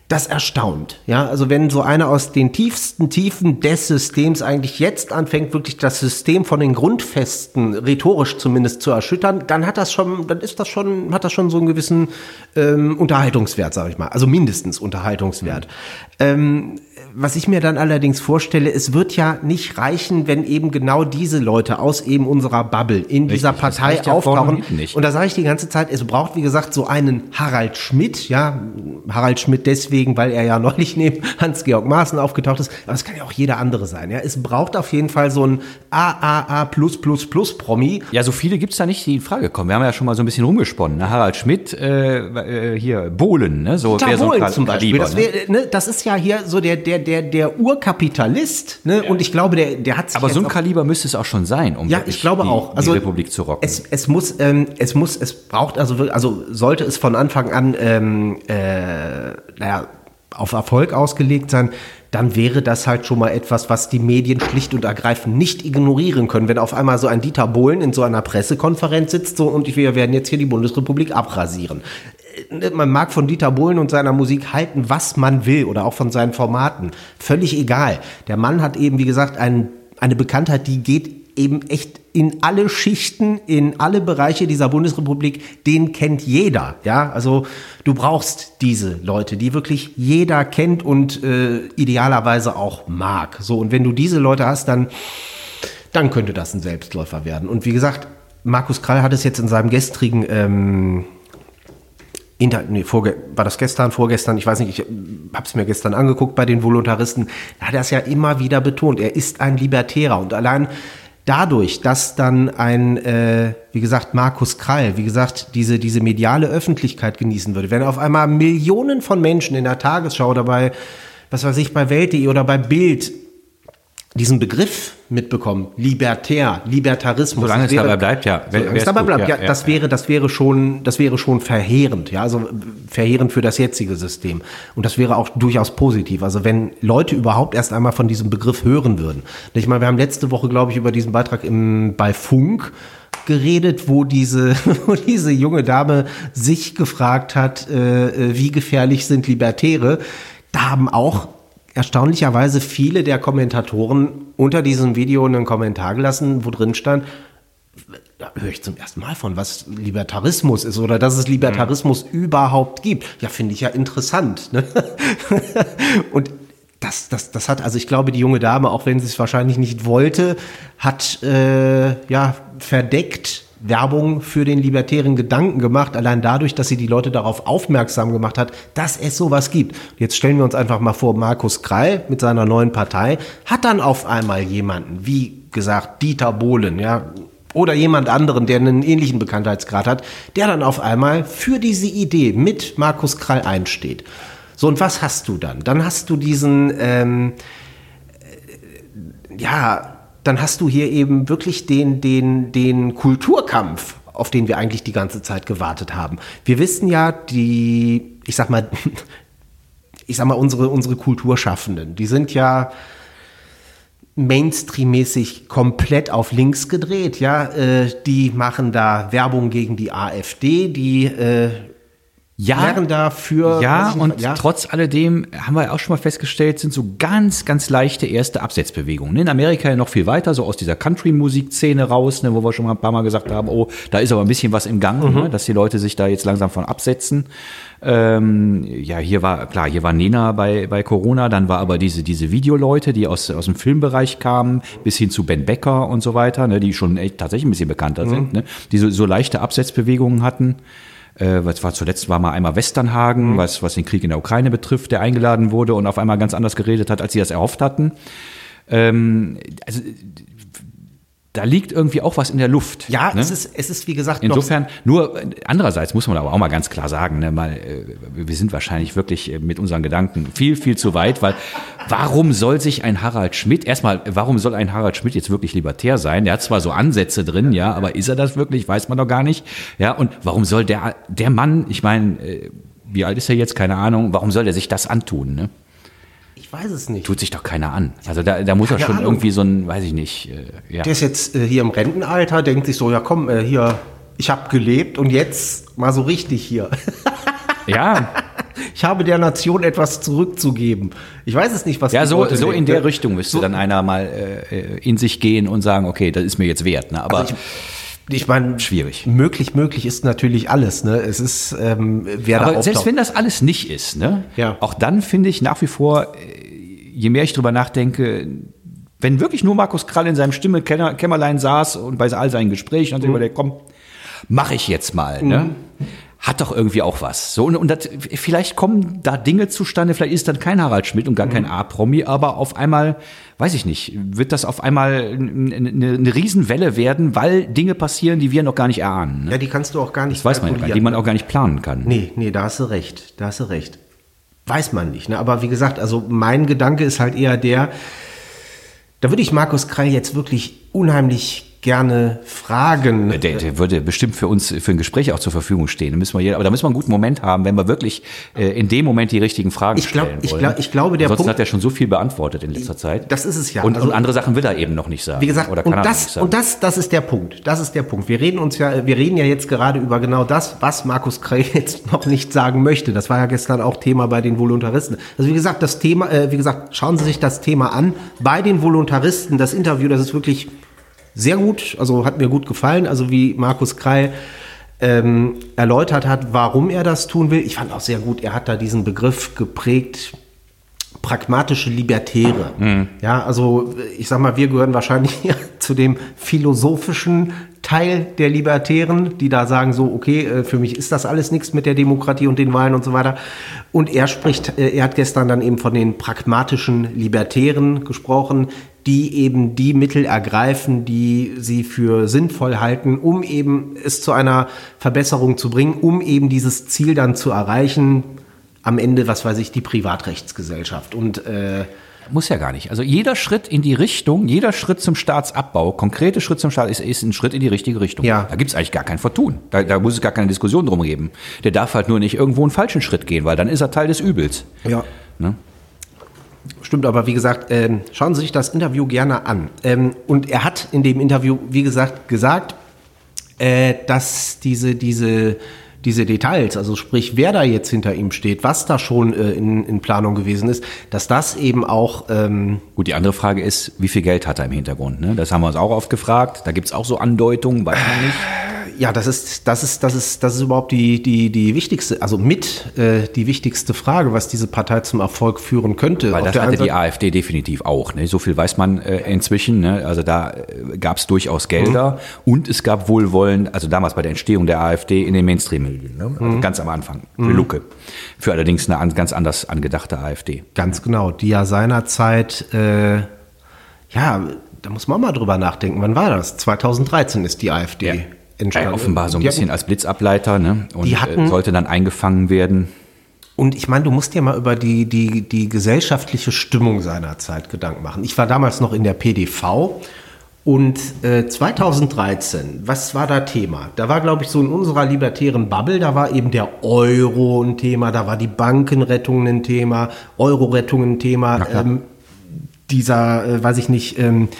Das erstaunt, ja. Also wenn so einer aus den tiefsten Tiefen des Systems eigentlich jetzt anfängt, wirklich das System von den Grundfesten rhetorisch zumindest zu erschüttern, dann hat das schon, dann ist das schon, hat das schon so einen gewissen ähm, Unterhaltungswert, sage ich mal. Also mindestens Unterhaltungswert. Mhm. Ähm, was ich mir dann allerdings vorstelle, es wird ja nicht reichen, wenn eben genau diese Leute aus eben unserer Bubble in Richtig, dieser Partei auftauchen. Und da sage ich die ganze Zeit, es braucht, wie gesagt, so einen Harald Schmidt, ja, Harald Schmidt deswegen, weil er ja neulich neben Hans-Georg Maaßen aufgetaucht ist, aber es kann ja auch jeder andere sein, ja. Es braucht auf jeden Fall so ein A A A plus plus plus Promi.
Ja, so viele gibt's da nicht, die in Frage kommen. Wir haben ja schon mal so ein bisschen rumgesponnen, ne? Harald Schmidt, äh, äh, hier, Bohlen, ne? So,
Dieter
so
Bohlen zum Beispiel, das, wär, ne? Das ist ja hier so der, der, der, der Urkapitalist, ne? Ja. Und ich glaube, der, der hat sich
aber so ein Kaliber müsste es auch schon sein, um
ja, ich glaube
die,
auch. Also,
die Republik zu rocken.
Es, es muss, ähm, es muss, es braucht also wirklich, also sollte es von Anfang an, ähm, äh, naja, auf Erfolg ausgelegt sein, dann wäre das halt schon mal etwas, was die Medien schlicht und ergreifend nicht ignorieren können, wenn auf einmal so ein Dieter Bohlen in so einer Pressekonferenz sitzt so und wir werden jetzt hier die Bundesrepublik abrasieren. Man mag von Dieter Bohlen und seiner Musik halten, was man will oder auch von seinen Formaten. Völlig egal. Der Mann hat eben, wie gesagt, ein, eine Bekanntheit, die geht eben echt in alle Schichten, in alle Bereiche dieser Bundesrepublik, den kennt jeder, ja, also du brauchst diese Leute, die wirklich jeder kennt und äh, idealerweise auch mag, so, und wenn du diese Leute hast, dann, dann könnte das ein Selbstläufer werden, und wie gesagt, Markus Krall hat es jetzt in seinem gestrigen, ähm, Inter- nee, vorge- war das gestern, vorgestern, ich weiß nicht, ich habe es mir gestern angeguckt bei den Voluntaristen, da hat er es ja immer wieder betont, er ist ein Libertärer, und allein dadurch, dass dann ein, äh, wie gesagt, Markus Krall, wie gesagt, diese, diese mediale Öffentlichkeit genießen würde, wenn auf einmal Millionen von Menschen in der Tagesschau oder bei, was weiß ich, bei Welt punkt de oder bei Bild diesen Begriff mitbekommen, libertär, Libertarismus.
Solange es dabei bleibt, ja.
Solange es dabei bleibt, ja, ja, das wäre, das wäre schon, das wäre schon verheerend, ja, also verheerend für das jetzige System. Und das wäre auch durchaus positiv. Also wenn Leute überhaupt erst einmal von diesem Begriff hören würden. Ich meine, wir haben letzte Woche, glaube ich, über diesen Beitrag im, bei Funk geredet, wo diese, wo diese junge Dame sich gefragt hat, äh, wie gefährlich sind Libertäre. Da haben auch erstaunlicherweise viele der Kommentatoren unter diesem Video einen Kommentar gelassen, wo drin stand, da höre ich zum ersten Mal von, was Libertarismus ist oder dass es Libertarismus mhm. überhaupt gibt. Ja, finde ich ja interessant. Ne? Und das, das, das hat, also ich glaube, die junge Dame, auch wenn sie es wahrscheinlich nicht wollte, hat äh, ja verdeckt Werbung für den libertären Gedanken gemacht, allein dadurch, dass sie die Leute darauf aufmerksam gemacht hat, dass es sowas gibt. Jetzt stellen wir uns einfach mal vor, Markus Krall mit seiner neuen Partei hat dann auf einmal jemanden, wie gesagt, Dieter Bohlen, ja, oder jemand anderen, der einen ähnlichen Bekanntheitsgrad hat, der dann auf einmal für diese Idee mit Markus Krall einsteht. So, und was hast du dann? Dann hast du diesen, ähm, ja, dann hast du hier eben wirklich den, den, den Kulturkampf, auf den wir eigentlich die ganze Zeit gewartet haben. Wir wissen ja, die, ich sag mal, ich sag mal, unsere, unsere Kulturschaffenden, die sind ja Mainstream-mäßig komplett auf links gedreht, ja, äh, die machen da Werbung gegen die AfD, die, äh,
Ja,
wären dafür.
Ja, und ja. trotz alledem haben wir auch schon mal festgestellt, sind so ganz, ganz leichte erste Absetzbewegungen. In Amerika ja noch viel weiter, so aus dieser Country-Musik-Szene raus, ne, wo wir schon mal ein paar Mal gesagt haben, oh, da ist aber ein bisschen was im Gang, mhm. ne, dass die Leute sich da jetzt langsam von absetzen. Ähm, ja, hier war, klar, hier war Nena bei, bei Corona, dann war aber diese, diese Videoleute, die aus, aus dem Filmbereich kamen, bis hin zu Ben Becker und so weiter, ne, die schon echt tatsächlich ein bisschen bekannter mhm. sind, ne, die so, so leichte Absetzbewegungen hatten. Äh, was war zuletzt war mal einmal Westernhagen, mhm. was, was den Krieg in der Ukraine betrifft, der eingeladen wurde und auf einmal ganz anders geredet hat, als sie das erhofft hatten. Ähm, also da liegt irgendwie auch was in der Luft.
Ja,
ne?
es ist, es ist wie gesagt
insofern, nur andererseits muss man aber auch mal ganz klar sagen, ne, mal, wir sind wahrscheinlich wirklich mit unseren Gedanken viel, viel zu weit, weil warum soll sich ein Harald Schmidt, erstmal, warum soll ein Harald Schmidt jetzt wirklich libertär sein? Der hat zwar so Ansätze drin, ja, aber ist er das wirklich? Weiß man doch gar nicht. Ja, und warum soll der, der Mann, ich meine, wie alt ist er jetzt? Keine Ahnung, warum soll er sich das antun, ne?
Ich weiß es nicht.
Tut sich doch keiner an. Also da, da muss er schon Ahnung. irgendwie so ein, weiß ich nicht. Äh, ja.
Der ist jetzt äh, hier im Rentenalter, denkt sich so, ja komm, äh, hier, ich habe gelebt und jetzt mal so richtig hier.
Ja,
ich habe der Nation etwas zurückzugeben. Ich weiß es nicht, was
Ja,
die
so,
Leute
so in
denken.
der Richtung müsste
So-
dann einer mal äh, in sich gehen und sagen, okay, das ist mir jetzt wert. Ne? Aber
Also Ich meine,
Schwierig.
Möglich, möglich ist natürlich alles. Ne? Es ist, ähm, wer
Aber
da
selbst
auftaucht.
wenn das alles nicht ist, ne?
Ja.
Auch dann finde ich nach wie vor, äh, je mehr ich drüber nachdenke, wenn wirklich nur Markus Krall in seinem Stimme-Kämmerlein saß und bei all seinen Gesprächen und so über der komm, mach ich jetzt mal, ne? Hat doch irgendwie auch was. So, und, und das, vielleicht kommen da Dinge zustande, vielleicht ist dann kein Harald Schmidt und gar kein A-Promi, aber auf einmal, weiß ich nicht, wird das auf einmal eine, eine, eine Riesenwelle werden, weil Dinge passieren, die wir noch gar nicht erahnen. Ne?
Ja, die kannst du auch gar nicht
Das weiß man ja gar nicht, die man auch gar nicht planen kann.
Nee, nee, da hast du recht. Da hast du recht. Weiß man nicht. Ne? Aber wie gesagt, also mein Gedanke ist halt eher der, da würde ich Markus Krall jetzt wirklich unheimlich gerne fragen.
Der, der würde bestimmt für uns für ein Gespräch auch zur Verfügung stehen. Da müssen wir, aber da müssen wir einen guten Moment haben, wenn wir wirklich äh, in dem Moment die richtigen Fragen
Ich glaub-
stellen
ich
wollen.
glaub- ich glaube, der
Ansonsten
Punkt-
hat er schon so viel beantwortet in letzter Zeit.
Das ist es ja.
Und,
Also-
und andere Sachen will er eben noch nicht sagen.
Wie gesagt,
oder kann
und
er noch
das,
nicht sagen.
und das, das ist der Punkt. Das ist der Punkt. Wir reden uns ja, wir reden ja jetzt gerade über genau das, was Markus Krall jetzt noch nicht sagen möchte. Das war ja gestern auch Thema bei den Voluntaristen. Also wie gesagt, das Thema, äh, wie gesagt, schauen Sie sich das Thema an. Bei den Voluntaristen, das Interview, das ist wirklich sehr gut, also hat mir gut gefallen, also wie Markus Krall ähm, erläutert hat, warum er das tun will. Ich fand auch sehr gut, er hat da diesen Begriff geprägt, pragmatische Libertäre.
Mhm.
Ja, also ich sag mal, wir gehören wahrscheinlich zu dem philosophischen Teil der Libertären, die da sagen so, okay, äh, für mich ist das alles nichts mit der Demokratie und den Wahlen und so weiter. Und er spricht, äh, er hat gestern dann eben von den pragmatischen Libertären gesprochen, die eben die Mittel ergreifen, die sie für sinnvoll halten, um eben es zu einer Verbesserung zu bringen, um eben dieses Ziel dann zu erreichen, am Ende, was weiß ich, die Privatrechtsgesellschaft. Und äh,
Muss ja gar nicht. Also jeder Schritt in die Richtung, jeder Schritt zum Staatsabbau, konkrete Schritt zum Staat ist, ist ein Schritt in die richtige Richtung.
Ja.
Da gibt es eigentlich gar kein Vertun. Da, da muss es gar keine Diskussion drum geben. Der darf halt nur nicht irgendwo einen falschen Schritt gehen, weil dann ist er Teil des Übels.
ja.
Ne?
Stimmt, aber wie gesagt, ähm, schauen Sie sich das Interview gerne an. Ähm, und er hat in dem Interview, wie gesagt, gesagt, äh, dass diese, diese, diese Details, also sprich, wer da jetzt hinter ihm steht, was da schon äh, in, in Planung gewesen ist, dass das eben auch ähm,
Gut, die andere Frage ist, wie viel Geld hat er im Hintergrund? Ne? Das haben wir uns auch oft gefragt. Da gibt es auch so Andeutungen, weiß man nicht.
ja, das ist, das ist, das ist, das ist überhaupt die, die, die wichtigste, also mit äh, die wichtigste Frage, was diese Partei zum Erfolg führen könnte.
Weil
Auf
das
der
hatte
einen
die AfD definitiv auch. Ne? So viel weiß man äh, inzwischen. Ne? Also da äh, gab es durchaus Gelder
Mhm.
und es gab Wohlwollen, also damals bei der Entstehung der AfD in den Mainstream-Medien. Ne? Also
Mhm.
ganz am Anfang, für Lucke. Für allerdings eine an, ganz anders angedachte AfD.
Ganz genau, die ja seinerzeit, äh, ja, da muss man mal drüber nachdenken. Wann war das? zweitausenddreizehn ist die AfD
Ja.
entstanden.
Äh, offenbar so ein
Die
bisschen
hatten-
als Blitzableiter, ne? Und
Die hatten-
äh, sollte dann eingefangen werden.
Und ich meine, du musst dir mal über die, die, die gesellschaftliche Stimmung seinerzeit Gedanken machen. Ich war damals noch in der P D V und äh, zweitausenddreizehn, was war da Thema? Da war, glaube ich, so in unserer libertären Bubble, da war eben der Euro ein Thema, da war die Bankenrettung ein Thema, Euro-Rettung ein Thema, ähm, dieser, äh, weiß ich nicht, ähm,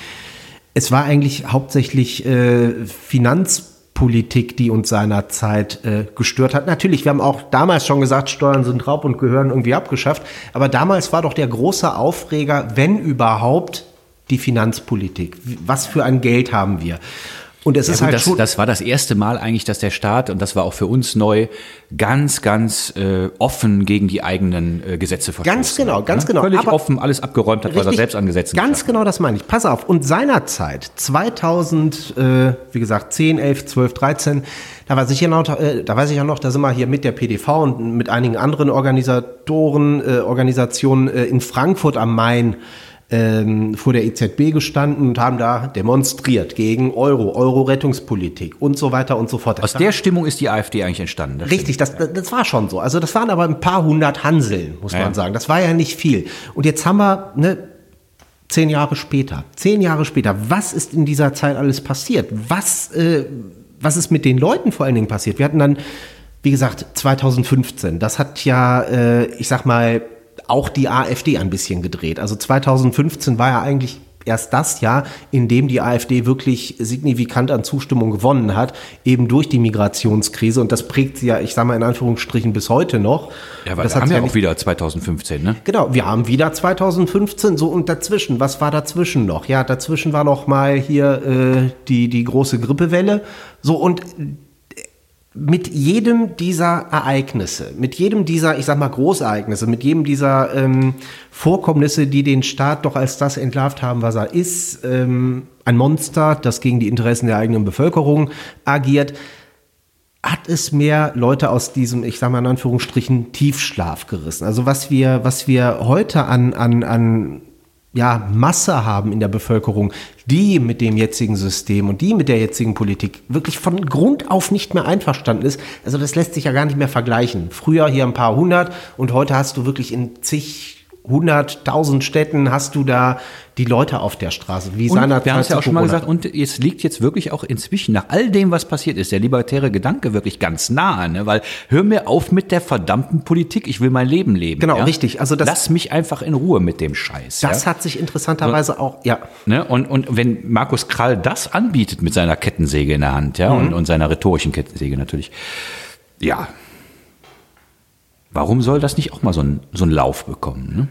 es war eigentlich hauptsächlich äh, Finanzpolitik, die uns seinerzeit äh, gestört hat. Natürlich, wir haben auch damals schon gesagt, Steuern sind Raub und gehören irgendwie abgeschafft. Aber damals war doch der große Aufreger, wenn überhaupt, die Finanzpolitik. Was für ein Geld haben wir? Und es
Ja,
ist
gut,
halt
das,
schon...
das war das erste Mal eigentlich, dass der Staat, und das war auch für uns neu, ganz, ganz äh, offen gegen die eigenen äh, Gesetze verstoßen.
Ganz genau,
hat,
ganz
ne?
genau.
Völlig
Aber-
offen alles abgeräumt hat, was er
Richtig,
selbst an Gesetzen
Ganz
geschaffen
genau, das meine ich. Pass auf. Und seinerzeit, zweitausend, äh, wie gesagt, zehn, elf, zwölf, dreizehn, da weiß ich ja noch, äh, da weiß ich ja noch, da sind wir hier mit der P D V und mit einigen anderen Organisatoren, äh, Organisationen äh, in Frankfurt am Main ähm, vor der E Z B gestanden und haben da demonstriert gegen Euro, Euro-Rettungspolitik und so weiter und so fort.
Aus der Stimmung ist die AfD eigentlich entstanden. Das
Richtig, das, das war schon so. Also das waren aber ein paar hundert Hanseln, muss
Ja,
man
ja.
sagen. Das war ja nicht viel. Und jetzt haben wir, ne, zehn Jahre später, zehn Jahre später, was ist in dieser Zeit alles passiert? Was, äh, was ist mit den Leuten vor allen Dingen passiert? Wir hatten dann, wie gesagt, zweitausendfünfzehn, das hat ja, äh, ich sag mal, auch die AfD ein bisschen gedreht. Also zweitausendfünfzehn war ja eigentlich erst das Jahr, in dem die AfD wirklich signifikant an Zustimmung gewonnen hat, eben durch die Migrationskrise. Und das prägt sie ja, ich sage mal in Anführungsstrichen, bis heute noch.
Ja, weil
das
wir haben ja
nicht,
auch wieder zwanzig fünfzehn, ne?
Genau, wir haben wieder zwanzig fünfzehn, so und dazwischen, was war dazwischen noch? Ja, dazwischen war noch mal hier äh, die, die große Grippewelle. So, und mit jedem dieser Ereignisse, mit jedem dieser, ich sag mal, Großereignisse, mit jedem dieser ähm, Vorkommnisse, die den Staat doch als das entlarvt haben, was er ist, ähm, ein Monster, das gegen die Interessen der eigenen Bevölkerung agiert, hat es mehr Leute aus diesem, ich sag mal in Anführungsstrichen, Tiefschlaf gerissen. Also was wir, was wir heute an, an, an ja, Masse haben in der Bevölkerung, die mit dem jetzigen System und die mit der jetzigen Politik wirklich von Grund auf nicht mehr einverstanden ist. Also das lässt sich ja gar nicht mehr vergleichen. Früher hier ein paar hundert und heute hast du wirklich in zig, hunderttausend Städten hast du da die Leute auf der Straße. Wie
und wir haben es ja auch schon mal gesagt, und es liegt jetzt wirklich auch inzwischen, nach all dem, was passiert ist, der libertäre Gedanke wirklich ganz nahe, ne? Weil hör mir auf mit der verdammten Politik, ich will mein Leben leben.
Genau,
ja?
richtig. Also das,
lass mich einfach in Ruhe mit dem Scheiß.
Das
ja?
hat sich interessanterweise so, auch, ja.
Ne? Und, und wenn Markus Krall das anbietet mit seiner Kettensäge in der Hand, ja, mhm. und, und seiner rhetorischen Kettensäge natürlich, ja, warum soll das nicht auch mal so einen so einen Lauf bekommen, ne?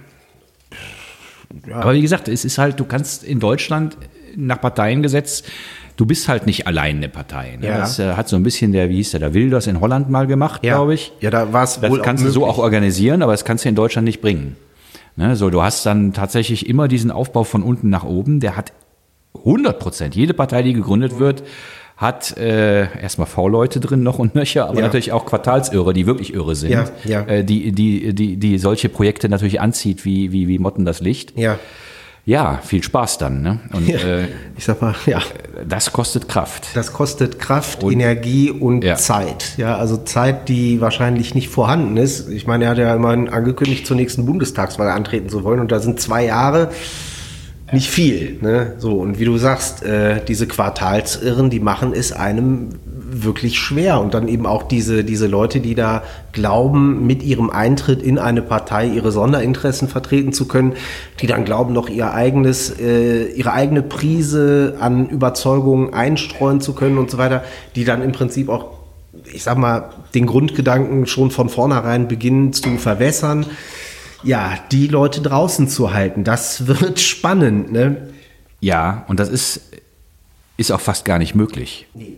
Ja. Aber wie gesagt, es ist halt, du kannst in Deutschland nach Parteiengesetz, du bist halt nicht allein eine Partei. Ne?
Ja.
Das äh, hat so ein bisschen der, wie hieß der, der Wilders in Holland mal gemacht,
ja.
glaube ich.
Ja, da war es wohl
Das kannst du so auch organisieren, aber das kannst du in Deutschland nicht bringen. Ne? So, du hast dann tatsächlich immer diesen Aufbau von unten nach oben, der hat hundert Prozent, jede Partei, die gegründet wird, hat äh, erstmal V-Leute drin noch und nöcher, aber
ja.
natürlich auch Quartalsirre, die wirklich irre sind,
ja, ja.
Äh, die, die, die, die solche Projekte natürlich anzieht, wie, wie, wie Motten das Licht.
Ja.
Ja, viel Spaß dann. Ne? Und
ja.
äh,
ich sag mal, ja.
Das kostet Kraft.
Das kostet Kraft,
und,
Energie und
ja.
Zeit. Ja, also Zeit, die wahrscheinlich nicht vorhanden ist. Ich meine, er hat ja immerhin angekündigt, zur nächsten Bundestagswahl antreten zu wollen und da sind zwei Jahre. Nicht viel, ne? So, und wie du sagst, äh, diese Quartalsirren, die machen es einem wirklich schwer. Und dann eben auch diese, diese Leute, die da glauben, mit ihrem Eintritt in eine Partei ihre Sonderinteressen vertreten zu können, die dann glauben, noch ihr eigenes, äh, ihre eigene Prise an Überzeugungen einstreuen zu können und so weiter, die dann im Prinzip auch, ich sag mal, den Grundgedanken schon von vornherein beginnen zu verwässern. Ja, die Leute draußen zu halten, das wird spannend, ne?
Ja, und das ist, ist auch fast gar nicht möglich.
Nee.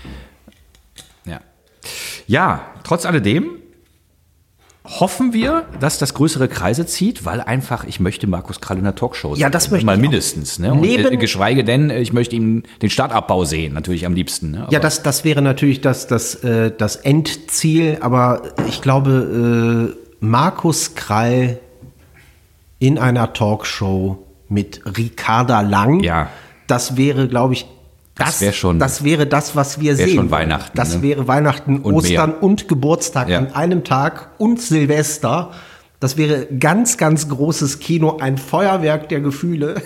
Ja. Ja, trotz alledem hoffen wir, dass das größere Kreise zieht, weil einfach, ich möchte Markus Krall in der Talkshow sehen.
Ja, das möchte
mal
ich
mindestens. Ne? Und,
Neben,
äh, geschweige denn, ich möchte ihm den Startabbau sehen, natürlich am liebsten. Ne?
Ja, das, das wäre natürlich das, das, äh, das Endziel, aber ich glaube, äh, Markus Krall in einer Talkshow mit Ricarda Lang,
ja.
das wäre, glaube ich, das,
das, wär schon,
das wäre das, was wir
wär
sehen.
Schon Weihnachten.
Das
ne?
wäre Weihnachten,
und
Ostern
mehr.
und Geburtstag
ja.
an einem Tag und Silvester. Das wäre ganz, ganz großes Kino, ein Feuerwerk der Gefühle.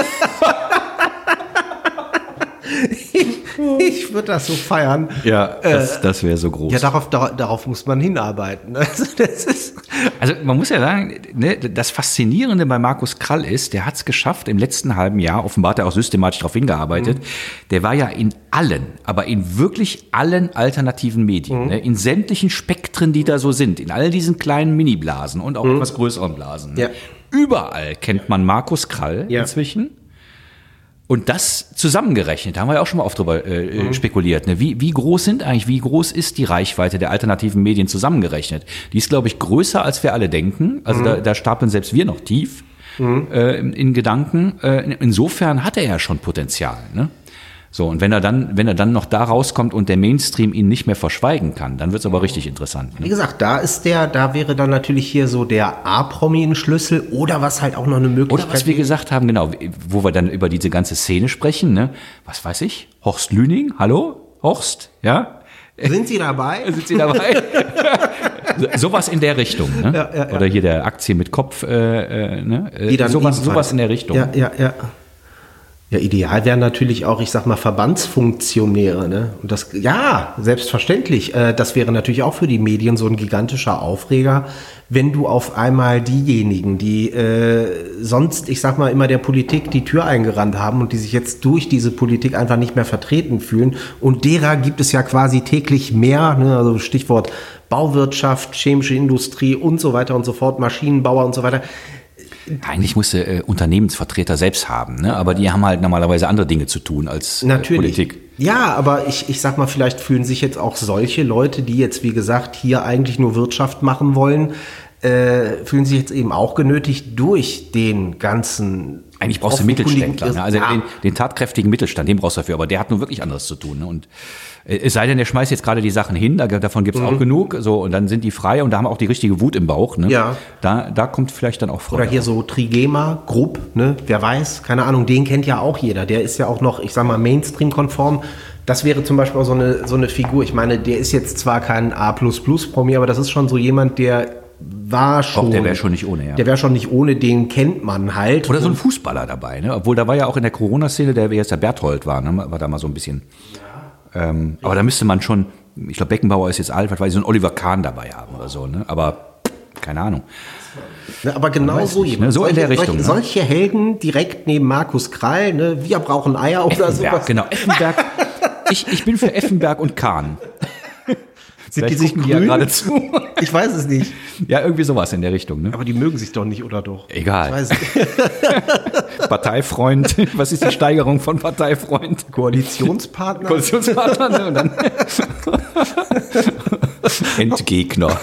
Ich würde das so feiern.
Ja, das, das wäre so groß.
Ja, darauf, darauf, darauf muss man hinarbeiten. Also, das ist
also man muss ja sagen, ne, das Faszinierende bei Markus Krall ist, der hat es geschafft, im letzten halben Jahr, offenbar hat er auch systematisch darauf hingearbeitet, mhm. der war ja in allen, aber in wirklich allen alternativen Medien, mhm. ne, in sämtlichen Spektren, die da so sind, in all diesen kleinen Mini-Blasen und auch mhm. etwas größeren Blasen. Ne.
Ja.
Überall kennt man Markus Krall ja. inzwischen. Und das zusammengerechnet, da haben wir ja auch schon mal oft drüber äh, mhm. spekuliert. Ne? Wie, wie groß sind eigentlich, wie groß ist die Reichweite der alternativen Medien zusammengerechnet? Die ist, glaube ich, größer, als wir alle denken. Also mhm. da, da stapeln selbst wir noch tief mhm. äh, in, in Gedanken. Äh, insofern hat er ja schon Potenzial. Ne? So, und wenn er dann, wenn er dann noch da rauskommt und der Mainstream ihn nicht mehr verschweigen kann, dann wird es aber richtig interessant. Ne?
Wie gesagt, da ist der, da wäre dann natürlich hier so der A-Promi-Schlüssel oder was halt auch noch eine Möglichkeit.
Oder was wir gesagt haben, genau, wo wir dann über diese ganze Szene sprechen, ne? Was weiß ich? Horst Lüning, hallo? Horst, ja?
Sind Sie dabei?
Sind Sie dabei? Sowas in der Richtung, ne?
Ja, ja, ja.
Oder hier der Aktien mit Kopf, äh, äh, ne?
Die dann
sowas, sowas in der Richtung.
Ja, ja, ja. Ja, ideal wären natürlich auch, ich sag mal, Verbandsfunktionäre, ne? Und das, ja, selbstverständlich. Äh, das wäre natürlich auch für die Medien so ein gigantischer Aufreger, wenn du auf einmal diejenigen, die äh, sonst, ich sag mal, immer der Politik die Tür eingerannt haben und die sich jetzt durch diese Politik einfach nicht mehr vertreten fühlen. Und derer gibt es ja quasi täglich mehr, ne? Also Stichwort Bauwirtschaft, chemische Industrie und so weiter und so fort, Maschinenbauer und so weiter.
Eigentlich musste äh, Unternehmensvertreter selbst haben, ne? Aber die haben halt normalerweise andere Dinge zu tun als äh,
Natürlich.
Politik.
Ja, aber ich, ich sag mal, vielleicht fühlen sich jetzt auch solche Leute, die jetzt, wie gesagt, hier eigentlich nur Wirtschaft machen wollen, äh, fühlen sich jetzt eben auch genötigt durch den ganzen...
Eigentlich brauchst du Mittelständler, ne? Also
ja.
den, den tatkräftigen Mittelstand, den brauchst du dafür, aber der hat nun wirklich anderes zu tun. Ne? Und äh, es sei denn, der schmeißt jetzt gerade die Sachen hin, da, davon gibt's mhm. auch genug, so, und dann sind die frei und da haben wir auch die richtige Wut im Bauch. Ne?
Ja.
Da, da kommt vielleicht dann auch Freude.
Oder hier so Trigema, Grupp, ne? Wer weiß, keine Ahnung, den kennt ja auch jeder. Der ist ja auch noch, ich sag mal, Mainstream-konform. Das wäre zum Beispiel auch so eine, so eine Figur. Ich meine, der ist jetzt zwar kein A plus plus Promi, aber das ist schon so jemand, der war schon.
Doch, der wäre schon nicht ohne, ja.
Der wäre schon nicht ohne, den kennt man halt.
Oder so ein Fußballer dabei, ne? Obwohl, da war ja auch in der Corona-Szene, der, wie jetzt der Berthold war, ne? War da mal so ein bisschen. Ja. Ähm, aber da müsste man schon, ich glaube, Beckenbauer ist jetzt alt, was weiß ich, so einen Oliver Kahn dabei haben oder so, ne? Aber keine Ahnung.
Ne, aber genau so
nicht, ne? So
solche,
in der Richtung.
Solche,
Ne?
solche Helden direkt neben Markus Krall, ne? Wir brauchen Eier oder
Effenberg,
sowas.
Genau, Effenberg. ich, ich bin für Effenberg und Kahn.
Sind die sich grün?
Ja gerade zu.
Ich weiß es nicht.
Ja, irgendwie sowas in der Richtung. Ne?
Aber die mögen sich doch nicht, oder doch?
Egal.
Ich weiß nicht.
Parteifreund. Was ist die Steigerung von Parteifreund?
Koalitionspartner?
Koalitionspartner, ne? Und dann Endgegner.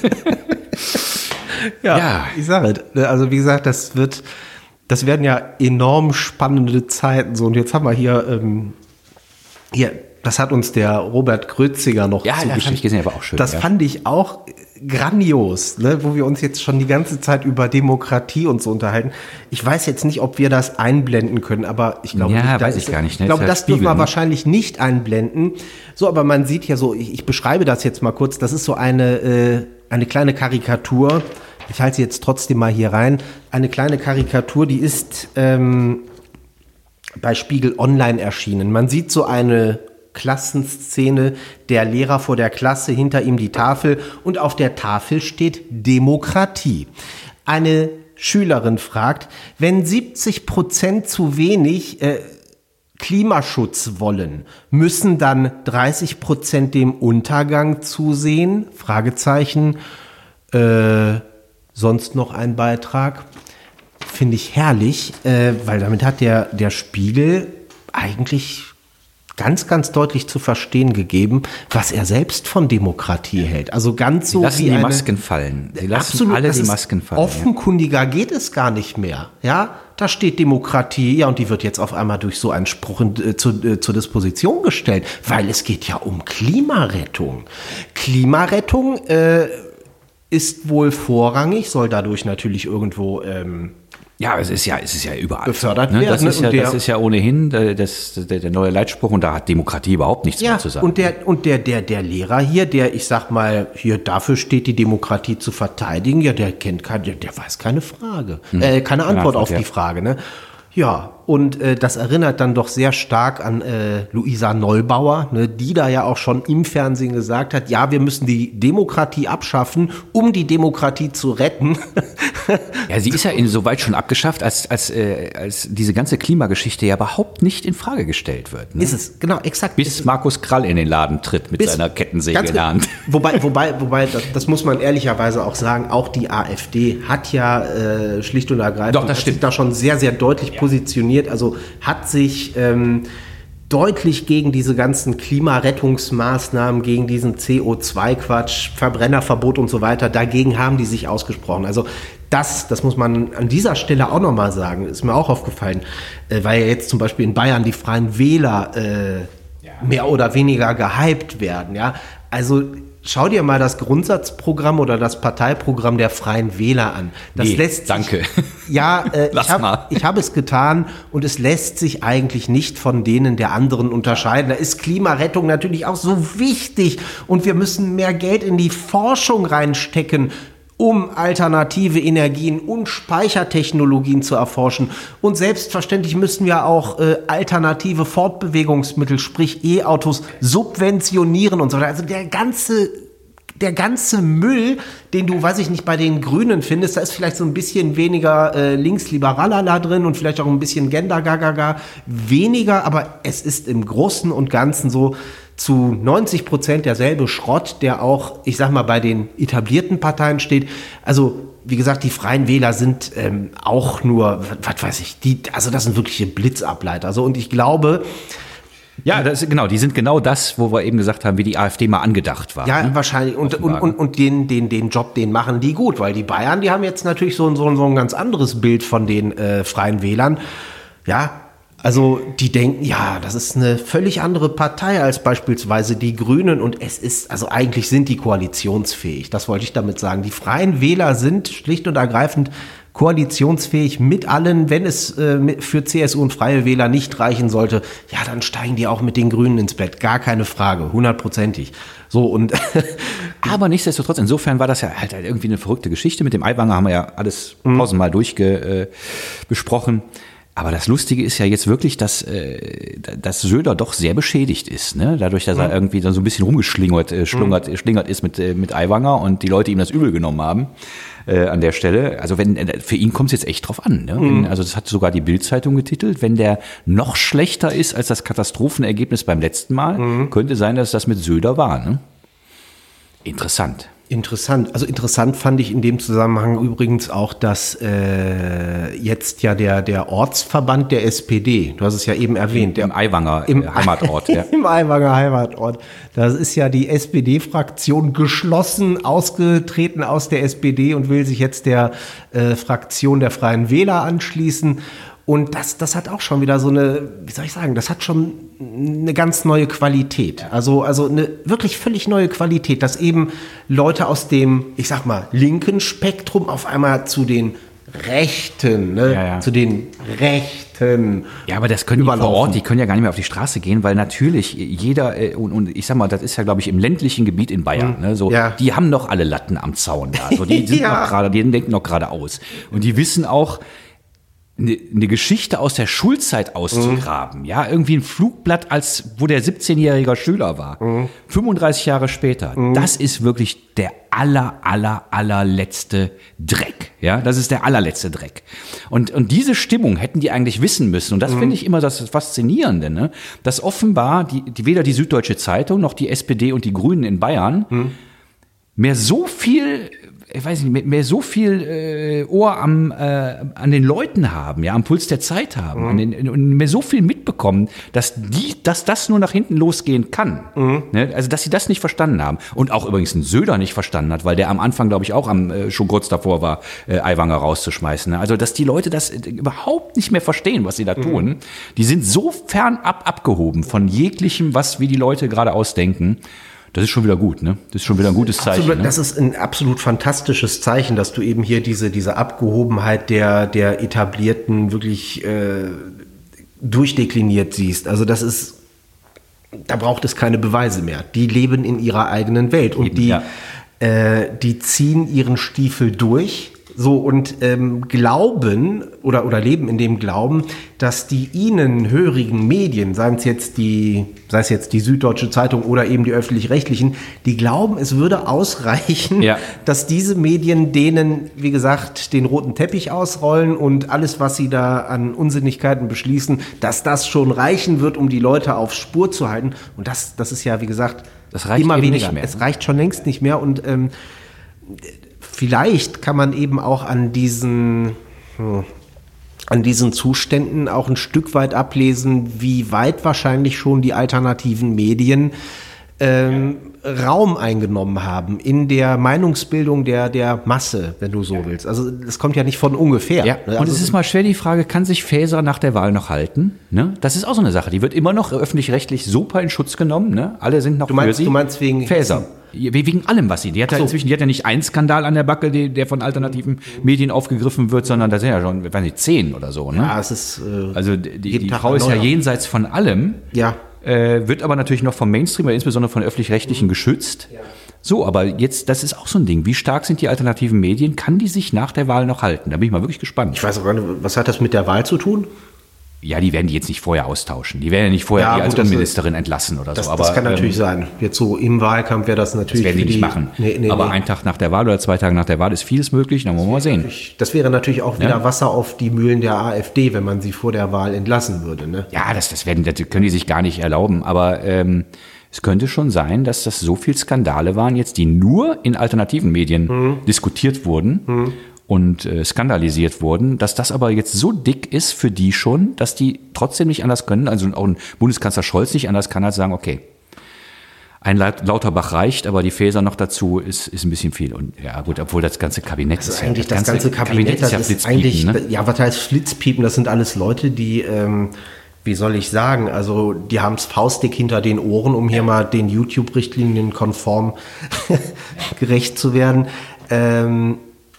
Ja,
Ja.
ich sage es. Also wie gesagt, das wird, das werden ja enorm spannende Zeiten. So, und jetzt haben wir hier, ähm, hier, das hat uns der Robert Krötziger noch
Ja, ja, hab ich gesehen, aber auch schön.
Das
ja.
fand ich auch grandios, ne, wo wir uns jetzt schon die ganze Zeit über Demokratie und so unterhalten. Ich weiß jetzt nicht, ob wir das einblenden können, aber ich glaube,
Ja,
nicht,
weiß
ist,
ich gar nicht, ne?
Ich glaube,
Ist ja
das dürfen
Spiegel,
wir
ne?
wahrscheinlich nicht einblenden. So, aber man sieht ja so, ich, ich beschreibe das jetzt mal kurz. Das ist so eine äh, eine kleine Karikatur. Ich halte sie jetzt trotzdem mal hier rein. Eine kleine Karikatur, die ist ähm, bei Spiegel Online erschienen. Man sieht so eine Klassenszene, der Lehrer vor der Klasse, hinter ihm die Tafel und auf der Tafel steht Demokratie. Eine Schülerin fragt, wenn siebzig Prozent zu wenig äh, Klimaschutz wollen, müssen dann dreißig Prozent dem Untergang zusehen? Fragezeichen. Äh, sonst noch ein Beitrag? Finde ich herrlich, äh, weil damit hat der, der Spiegel eigentlich ganz, ganz deutlich zu verstehen gegeben, was er selbst von Demokratie hält. Also ganz so
Sie lassen
wie
die
eine,
Masken fallen. Sie lassen
absolut,
alle
das
die
ist
Masken fallen.
Offenkundiger geht es gar nicht mehr. Ja, da steht Demokratie, ja, und die wird jetzt auf einmal durch so einen Spruch in, äh, zu, äh, zur Disposition gestellt, weil es geht ja um Klimarettung. Klimarettung äh, ist wohl vorrangig, soll dadurch natürlich irgendwo ähm,
Ja, es ist ja, es ist ja überall.
Befördert
ne?
werden,
Das,
ne?
ist ja,
Und der-
das ist ja ohnehin der, das, der, der neue Leitspruch und da hat Demokratie überhaupt nichts
Ja,
mehr zu sagen.
und der, und der, der, der Lehrer hier, der, ich sag mal, hier dafür steht, die Demokratie zu verteidigen, ja, der kennt kein, der, der weiß keine Frage, äh, keine Antwort
Antwort,
auf
ja.
die Frage, ne? Ja, und äh, das erinnert dann doch sehr stark an äh, Luisa Neubauer, ne, die da ja auch schon im Fernsehen gesagt hat, ja, wir müssen die Demokratie abschaffen, um die Demokratie zu retten.
Ja, sie ist ja insoweit schon abgeschafft, als, als, äh, als diese ganze Klimageschichte ja überhaupt nicht in Frage gestellt wird. Ne?
Ist es, genau, exakt.
Bis Markus Krall in den Laden tritt mit
Bis-
seiner Kettensäge
Ganz
in der
ge-
Hand.
Wobei, wobei, wobei, das, das muss man ehrlicherweise auch sagen, auch die AfD hat ja äh, schlicht und ergreifend
Doch, das
hat sich
stimmt.
da schon sehr, sehr deutlich positioniert, also hat sich ähm, deutlich gegen diese ganzen Klimarettungsmaßnahmen, gegen diesen C O zwei Quatsch, Verbrennerverbot und so weiter, dagegen haben die sich ausgesprochen. Also das, das muss man an dieser Stelle auch nochmal sagen, ist mir auch aufgefallen, äh, weil ja jetzt zum Beispiel in Bayern die Freien Wähler äh, mehr oder weniger gehypt werden. Ja, also schau dir mal das Grundsatzprogramm oder das Parteiprogramm der Freien Wähler an. Das
Nee,
lässt sich,
danke.
Ja, äh,
Lass
ich habe
mal.
ich hab es getan und es lässt sich eigentlich nicht von denen der anderen unterscheiden. Da ist Klimarettung natürlich auch so wichtig und wir müssen mehr Geld in die Forschung reinstecken, um alternative Energien und Speichertechnologien zu erforschen. Und selbstverständlich müssen wir auch äh, alternative Fortbewegungsmittel, sprich E-Autos, subventionieren und so weiter. Also der ganze Der ganze Müll, den du, weiß ich nicht, bei den Grünen findest, da ist vielleicht so ein bisschen weniger äh, linksliberaler drin und vielleicht auch ein bisschen Gender-Gagaga weniger, aber es ist im Großen und Ganzen so zu neunzig Prozent derselbe Schrott, der auch, ich sag mal, bei den etablierten Parteien steht. Also, wie gesagt, die Freien Wähler sind ähm, auch nur, was weiß ich, die, also das sind wirkliche Blitzableiter. Also, und ich glaube,
Ja, das, genau, die sind genau das, wo wir eben gesagt haben, wie die AfD mal angedacht war.
Ja,
ne?
wahrscheinlich. Und, und, und, und den, den, den Job, den machen die gut, weil die Bayern, die haben jetzt natürlich so, so, so ein ganz anderes Bild von den äh, Freien Wählern. Ja, also die denken, ja, das ist eine völlig andere Partei als beispielsweise die Grünen und es ist, also eigentlich sind die koalitionsfähig, das wollte ich damit sagen. Die Freien Wähler sind schlicht und ergreifend koalitionsfähig mit allen, wenn es äh, für C S U und Freie Wähler nicht reichen sollte, ja, dann steigen die auch mit den Grünen ins Bett, gar keine Frage, hundertprozentig. So und
aber nichtsdestotrotz, insofern war das ja halt irgendwie eine verrückte Geschichte. Mit dem Aiwanger haben wir ja alles mhm. tausendmal durchge, äh, besprochen. Aber das Lustige ist ja jetzt wirklich, dass, äh, dass Söder doch sehr beschädigt ist, ne? Dadurch, dass mhm. er irgendwie dann so ein bisschen rumgeschlingert äh, schlungert, mhm. schlingert ist mit, äh, mit Aiwanger und die Leute ihm das übel genommen haben äh, an der Stelle. Also wenn äh, für ihn kommt es jetzt echt drauf an. Ne? Mhm. Wenn, also das hat sogar die Bild-Zeitung getitelt. Wenn der noch schlechter ist als das Katastrophenergebnis beim letzten Mal, mhm. könnte sein, dass das mit Söder war. Ne? Interessant.
Interessant. Also interessant fand ich in dem Zusammenhang übrigens auch, dass äh, jetzt ja der, der Ortsverband der S P D, du hast es ja eben erwähnt.
Im,
der,
im Aiwanger
im,
Heimatort. Ja.
Im Aiwanger Heimatort. Das ist ja die S P D-Fraktion geschlossen, ausgetreten aus der S P D und will sich jetzt der äh, Fraktion der Freien Wähler anschließen. Und das, das hat auch schon wieder so eine, wie soll ich sagen, das hat schon eine ganz neue Qualität. Also, also eine wirklich völlig neue Qualität, dass eben Leute aus dem, ich sag mal, linken Spektrum auf einmal zu den Rechten, ne,
ja, ja.
zu den Rechten.
Ja, aber das können die vor Ort, die können ja gar nicht mehr auf die Straße gehen, weil natürlich jeder, und, und ich sag mal, das ist ja, glaube ich, im ländlichen Gebiet in Bayern, mhm. ne, so,
ja.
die haben noch alle Latten am Zaun da. So, die sind
ja.
noch gerade, die denken noch gerade aus. Und die wissen auch, eine, eine Geschichte aus der Schulzeit auszugraben, mhm. ja, irgendwie ein Flugblatt, als wo der siebzehnjähriger Schüler war, mhm. fünfunddreißig Jahre später, mhm. das ist wirklich der aller, aller, allerletzte Dreck, ja, das ist der allerletzte Dreck. Und, und diese Stimmung hätten die eigentlich wissen müssen, und das mhm. finde ich immer das Faszinierende, ne, dass offenbar die, die, weder die Süddeutsche Zeitung noch die S P D und die Grünen in Bayern mhm. mehr so viel ich weiß nicht, mehr so viel äh, Ohr am, äh, an den Leuten haben, ja, am Puls der Zeit haben, mhm. an den, und mehr so viel mitbekommen, dass die, dass das nur nach hinten losgehen kann. Mhm. Ne? Also, dass sie das nicht verstanden haben. Und auch übrigens ein Söder nicht verstanden hat, weil der am Anfang, glaube ich, auch am, äh, schon kurz davor war, äh, Aiwanger rauszuschmeißen. Ne? Also, dass die Leute das äh, überhaupt nicht mehr verstehen, was sie da tun. Mhm. Die sind so fernab abgehoben von jeglichem, was wie die Leute gerade ausdenken. Das ist schon wieder gut, ne? Das ist schon wieder ein gutes Zeichen.
Absolut,
ne?
Das ist ein absolut fantastisches Zeichen, dass du eben hier diese, diese Abgehobenheit der, der Etablierten wirklich äh, durchdekliniert siehst. Also das ist, da braucht es keine Beweise mehr. Die leben in ihrer eigenen Welt und eben, die, ja. äh, die ziehen ihren Stiefel durch. So und ähm, glauben oder, oder leben in dem Glauben, dass die ihnen hörigen Medien, seien es jetzt die, sei es jetzt die Süddeutsche Zeitung oder eben die öffentlich-rechtlichen, die glauben, es würde ausreichen, ja. dass diese Medien denen, wie gesagt, den roten Teppich ausrollen und alles, was sie da an Unsinnigkeiten beschließen, dass das schon reichen wird, um die Leute auf Spur zu halten. Und das, das ist ja, wie gesagt,
das reicht
immer
eben
weniger.
Nicht mehr.
Es reicht schon längst nicht mehr und ähm, vielleicht kann man eben auch an diesen, hm, an diesen Zuständen auch ein Stück weit ablesen, wie weit wahrscheinlich schon die alternativen Medien ähm, Raum eingenommen haben in der Meinungsbildung der, der Masse, wenn du so ja. willst. Also das kommt ja nicht von ungefähr.
Ja. Und also, es ist mal schwer die Frage, kann sich Faeser nach der Wahl noch halten? Ne? Das ist auch so eine Sache, die wird immer noch öffentlich-rechtlich super in Schutz genommen. Ne? Alle sind noch
du meinst,
für sie.
Du meinst wegen
Faeser. Wegen allem, was sie. Die hat ja so. inzwischen, die hat ja nicht einen Skandal an der Backe, die, der von alternativen Medien aufgegriffen wird, sondern da sind ja schon, ich weiß nicht, zehn oder so. Ne?
Ja, es ist. Äh,
also die, die Frau ist ja jenseits von allem.
Ja.
Äh, wird aber natürlich noch vom Mainstream, insbesondere von öffentlich-rechtlichen, geschützt. Ja. So, aber jetzt, das ist auch so ein Ding. Wie stark sind die alternativen Medien? Kann die sich nach der Wahl noch halten? Da bin ich mal wirklich gespannt.
Ich weiß auch gar nicht, was hat das mit der Wahl zu tun?
Ja, die werden die jetzt nicht vorher austauschen. Die werden ja nicht vorher
Ja,
die als
gut, das
Innenministerin entlassen oder
Das,
so. Aber
das kann natürlich
ähm,
sein. Jetzt so im Wahlkampf wäre das natürlich.
das werden die
für
nicht machen.
Nee, nee,
aber
nee.
einen Tag nach der Wahl oder zwei Tage nach der Wahl ist vieles möglich. Dann wollen wir mal sehen.
Das wäre natürlich auch wieder
Ja.
Wasser auf die Mühlen der AfD, wenn man sie vor der Wahl entlassen würde. Ne?
Ja, das, das, werden, das können die sich gar nicht erlauben. Aber ähm, es könnte schon sein, dass das so viel Skandale waren jetzt, die nur in alternativen Medien mhm. diskutiert wurden mhm. und äh, skandalisiert wurden, dass das aber jetzt so dick ist für die schon, dass die trotzdem nicht anders können. Also auch ein Bundeskanzler Scholz nicht anders kann als sagen, okay, ein Lauterbach reicht, aber die Faeser noch dazu ist, ist ein bisschen viel. Und ja gut, obwohl das ganze Kabinett
Das ist
ja,
eigentlich das ganze Kabinett, das
ja
ist
Flitzpiepen,
eigentlich,
ne?
ja, was heißt Flitzpiepen? Das sind alles Leute, die, ähm, wie soll ich sagen, also die haben es faustdick hinter den Ohren, um hier ja. mal den YouTube-Richtlinien konform gerecht zu werden. Ähm,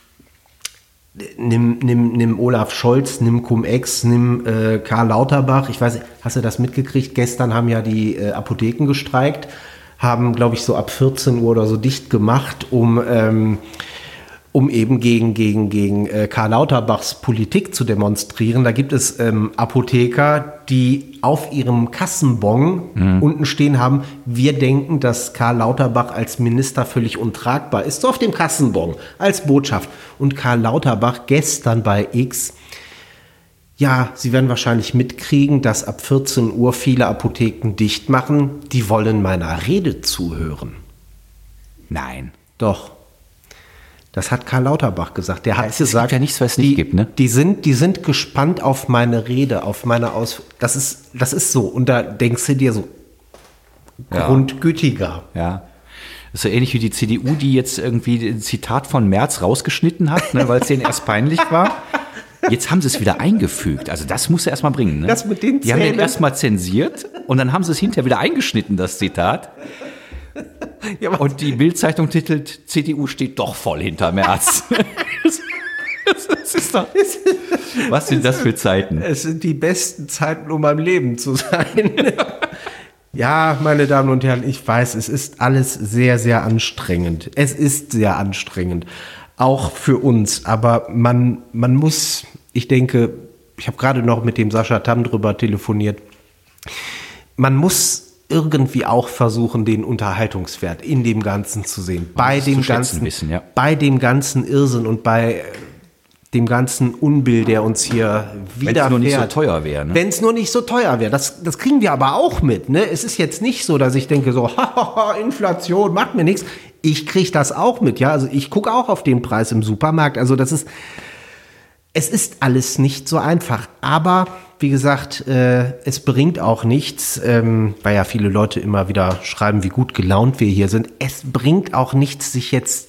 nimm, nimm, nimm Olaf Scholz, nimm Cum-Ex, nimm äh, Karl Lauterbach. Ich weiß, hast du das mitgekriegt? Gestern haben ja die äh, Apotheken gestreikt, haben, glaube ich, so ab vierzehn Uhr oder so dicht gemacht, um, ähm, um eben gegen, gegen, gegen äh, Karl Lauterbachs Politik zu demonstrieren. Da gibt es ähm, Apotheker, die auf ihrem Kassenbon mhm. unten stehen haben, wir denken, dass Karl Lauterbach als Minister völlig untragbar ist. So auf dem Kassenbon als Botschaft. Und Karl Lauterbach gestern bei X, ja, Sie werden wahrscheinlich mitkriegen, dass ab vierzehn Uhr viele Apotheken dicht machen. Die wollen meiner Rede zuhören.
Nein.
Doch. Das hat Karl Lauterbach gesagt. Der hat
es
gesagt,
gibt ja nichts, was es nicht
die,
gibt, ne?
Die sind, die sind gespannt auf meine Rede, auf meine Aus. Das ist, das ist so. Und da denkst du dir so,
ja.
grundgütiger.
Ja. Das ist so ähnlich wie die C D U, die jetzt irgendwie ein Zitat von Merz rausgeschnitten hat, ne, weil es denen erst peinlich war. Jetzt haben sie es wieder eingefügt. Also das musst du erst mal bringen. Ne?
Das mit den
die haben den
Zähnen.
erst mal zensiert und dann haben sie es hinterher wieder eingeschnitten, das Zitat. Ja, und die Bild-Zeitung titelt, C D U steht doch voll hinter Merz. das ist doch, was sind das für Zeiten?
Es sind die besten Zeiten, um am Leben zu sein. Ja, meine Damen und Herren, ich weiß, es ist alles sehr, sehr anstrengend. Es ist sehr anstrengend, auch für uns. Aber man, man muss, ich denke, ich habe gerade noch mit dem Sascha Tamm drüber telefoniert, man muss irgendwie auch versuchen, den Unterhaltungswert in dem Ganzen zu sehen. Bei dem ganzen,
wissen, ja. bei
dem ganzen Irrsinn und bei dem ganzen Unbill, der uns hier widerfährt.
Wenn es nur nicht so teuer wäre. Ne?
Wenn es nur nicht so teuer wäre. Das, das kriegen wir aber auch mit. Ne? Es ist jetzt nicht so, dass ich denke so, hahaha, Inflation, macht mir nichts. Ich kriege das auch mit. Ja, also ich gucke auch auf den Preis im Supermarkt. Also das ist, es ist alles nicht so einfach. Aber wie gesagt, äh, es bringt auch nichts, ähm, weil ja viele Leute immer wieder schreiben, wie gut gelaunt wir hier sind. Es bringt auch nichts, sich jetzt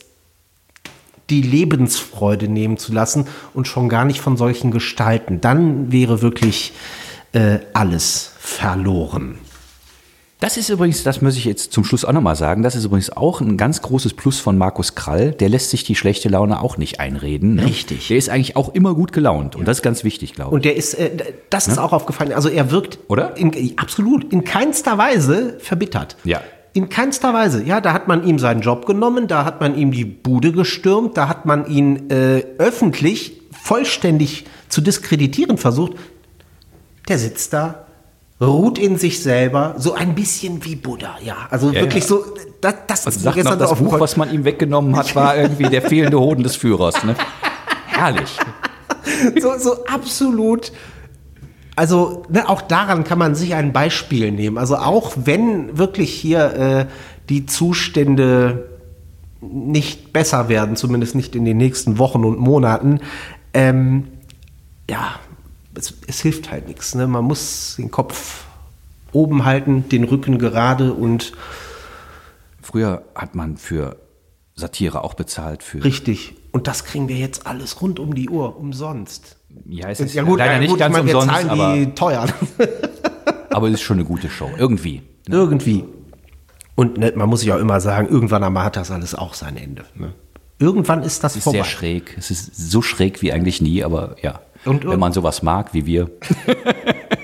die Lebensfreude nehmen zu lassen und schon gar nicht von solchen Gestalten. Dann wäre wirklich äh, alles verloren.
Das ist übrigens, das muss ich jetzt zum Schluss auch nochmal sagen, das ist übrigens auch ein ganz großes Plus von Markus Krall. Der lässt sich die schlechte Laune auch nicht einreden. Ne?
Richtig.
Der ist eigentlich auch immer gut gelaunt. Und ja. das ist ganz wichtig, glaube ich.
Und der ist, äh, das ist ja? auch aufgefallen, also er wirkt
Oder?
In, absolut in keinster Weise verbittert.
Ja.
In keinster Weise. Ja, da hat man ihm seinen Job genommen, da hat man ihm die Bude gestürmt, da hat man ihn äh, öffentlich vollständig zu diskreditieren versucht. Der sitzt da, ruht in sich selber, so ein bisschen wie Buddha, ja. Also ja, wirklich ja. so, das, das
also sagt noch, das Buch, Kreuz. was man ihm weggenommen hat, war irgendwie der fehlende Hoden des Führers. Ne? Herrlich.
So, so absolut. Also ne, auch daran kann man sich ein Beispiel nehmen. Also auch wenn wirklich hier äh, die Zustände nicht besser werden, zumindest nicht in den nächsten Wochen und Monaten, ähm, ja, es, es hilft halt nichts. Ne? Man muss den Kopf oben halten, den Rücken gerade und
früher hat man für Satire auch bezahlt. Für
richtig. Und das kriegen wir jetzt alles rund um die Uhr, umsonst.
Ja, es ist
ja, gut,
leider
ja,
nicht
gut,
ganz
ich meine,
umsonst,
wir zahlen
aber
die teuer.
aber es ist schon eine gute Show, irgendwie.
Ne? Irgendwie. Und ne, man muss sich auch immer sagen, irgendwann einmal hat das alles auch sein Ende. Ne? Irgendwann ist das
es ist
vorbei.
Sehr schräg. Es ist so schräg wie eigentlich nie, aber ja,
und,
wenn man sowas mag wie wir.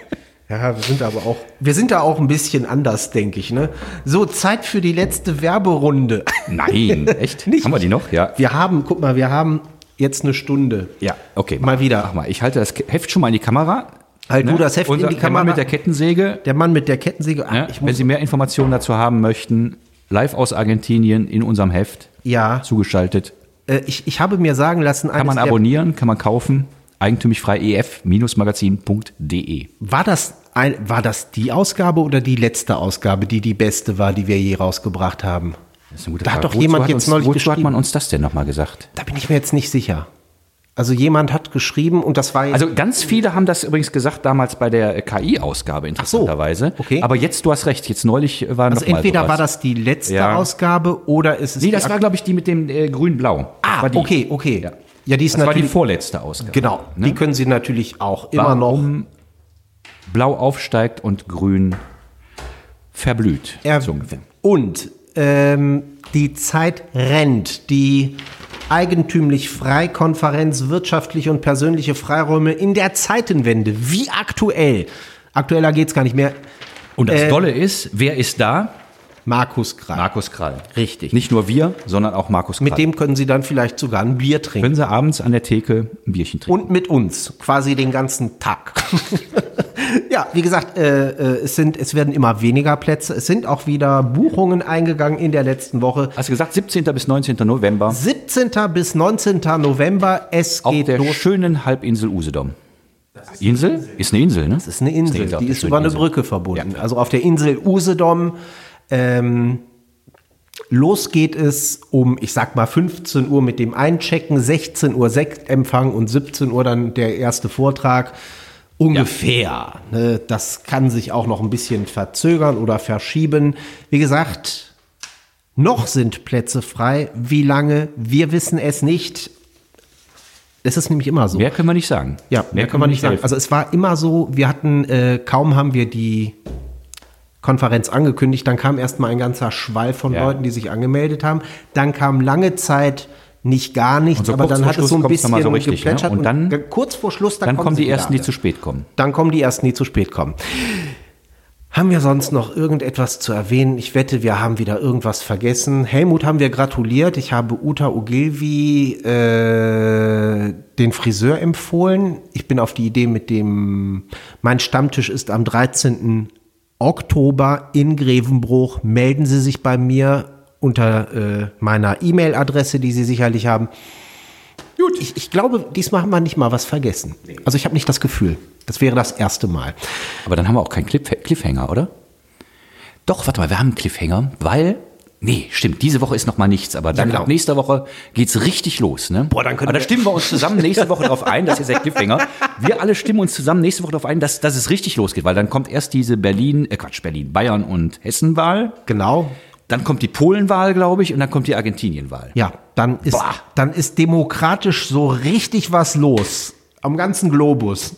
Ja, wir sind aber auch, wir sind da auch ein bisschen anders, denke ich, ne? So, Zeit für die letzte Werberunde.
Nein, echt?
Nicht?
Haben wir die noch? Ja.
Wir haben, guck mal, wir haben jetzt eine Stunde.
Ja, okay.
Mal wieder.
Mach mal. Ich halte das Heft schon mal in die Kamera.
Halt
ne?
du das Heft
Unser,
in die
der
Kamera.
Mann mit der Kettensäge.
Der Mann mit der Kettensäge. Ah,
Ne?
ich
Wenn
muss,
Sie mehr Informationen dazu haben möchten, live aus Argentinien in unserem Heft
ja,
zugeschaltet.
äh, ich, ich habe mir sagen lassen,
Kann man
eines der-
abonnieren, kann man kaufen. eigentümlich frei e f Magazin punkt de.
war das ein, war das die Ausgabe oder die letzte Ausgabe, die die beste war, die wir je rausgebracht haben?
Das ist eine gute
Da hat
Frage.
doch
Wozu
jemand
hat
jetzt
uns,
neulich
wozu hat
geschrieben.
man uns das denn nochmal gesagt?
Da bin ich mir jetzt nicht sicher. Also jemand hat geschrieben und das war jetzt,
Also ganz viele haben das übrigens gesagt damals bei der K I-Ausgabe interessanterweise.
okay.
Aber jetzt, du hast recht, jetzt neulich war
also
noch mal
entweder
sowas.
war das die letzte
Ja.
Ausgabe oder ist es
Nee,
die
das
ak-
war, glaube ich, die mit dem äh, grün-blau. Das
Ah,
war die.
okay, okay.
Ja.
Ja, die ist
Das war die
natürlich
vorletzte Ausgabe.
genau.
Ne?
Die können Sie natürlich auch immer noch
Warum blau aufsteigt und grün verblüht.
Er-
so ungefähr.
Und ähm, die Zeit rennt. Die eigentümlich Freikonferenz wirtschaftliche und persönliche Freiräume in der Zeitenwende. Wie aktuell. Aktueller geht's gar nicht mehr.
Und das
Äh,
Dolle ist, wer ist da?
Markus Krall.
Markus Krall.
Richtig.
Nicht nur wir, sondern auch Markus Krall.
Mit dem können Sie dann vielleicht sogar ein Bier trinken.
können Sie abends an der Theke ein Bierchen trinken.
Und mit uns. Quasi den ganzen Tag. Ja, wie gesagt, äh, äh, es, sind, es werden immer weniger Plätze. Es sind auch wieder Buchungen eingegangen in der letzten Woche.
Hast du gesagt, siebzehnten bis neunzehnten November
siebzehnten bis neunzehnten November. Es
auf
geht
der
los.
schönen Halbinsel Usedom. Insel? Ist eine Insel, ne?
Das ist eine Insel,
auf
die
der
ist
schönen
über eine
Insel.
Brücke verbunden. Also auf der Insel Usedom. Ähm, los geht es um, ich sag mal, fünfzehn Uhr mit dem Einchecken, sechzehn Uhr Sektempfang und siebzehn Uhr dann der erste Vortrag. Ungefähr. Ne, das kann sich auch noch ein bisschen verzögern oder verschieben. Wie gesagt, noch sind Plätze frei. Wie lange? Wir wissen es nicht. Es ist nämlich immer so.
Mehr können wir nicht sagen.
Ja, mehr kann man nicht sagen.
helfen.
Also es war immer so, wir hatten, äh, kaum haben wir die Konferenz angekündigt, dann kam erstmal ein ganzer Schwall von
Ja.
Leuten, die sich angemeldet haben. Dann kam lange Zeit nicht gar nichts,
Und so
aber
kurz
dann
vor
hat es
Schluss
so ein
kommt's
bisschen
noch mal so richtig,
geplätschert.
ne? Und dann-
g- kurz vor Schluss, dann,
Dann kommen die
sie
Ersten,
wieder
die zu spät kommen.
Dann kommen die Ersten, die zu spät kommen. Haben wir sonst noch irgendetwas zu erwähnen? Ich wette, wir haben wieder irgendwas vergessen. Helmut haben wir gratuliert. Ich habe Uta Ogilvy äh, den Friseur empfohlen. Ich bin auf die Idee mit dem, mein Stammtisch ist am dreizehnten Oktober in Grevenbruch. Melden Sie sich bei mir unter äh, meiner E-Mail-Adresse, die Sie sicherlich haben. Gut. Ich, ich glaube, diesmal haben wir nicht mal was vergessen. Also ich habe nicht das Gefühl. Das wäre das erste Mal.
Aber dann haben wir auch keinen Cliff Cliffhanger, oder? Doch, warte mal, wir haben einen Cliffhanger, weil... Nee, stimmt, diese Woche ist noch mal nichts, aber dann
genau.
ab nächster Woche geht's richtig los, ne?
Boah, dann können
aber da
wir-
stimmen wir uns zusammen nächste Woche drauf ein, das ist der Cliffhanger. Wir alle stimmen uns zusammen nächste Woche drauf ein, dass, dass es richtig losgeht, weil dann kommt erst diese Berlin, äh Quatsch, Berlin, Bayern und Hessenwahl,
Genau.
dann kommt die Polenwahl, glaube ich, und dann kommt die Argentinienwahl.
Ja, dann ist,
Boah.
dann ist demokratisch so richtig was los. Am ganzen Globus.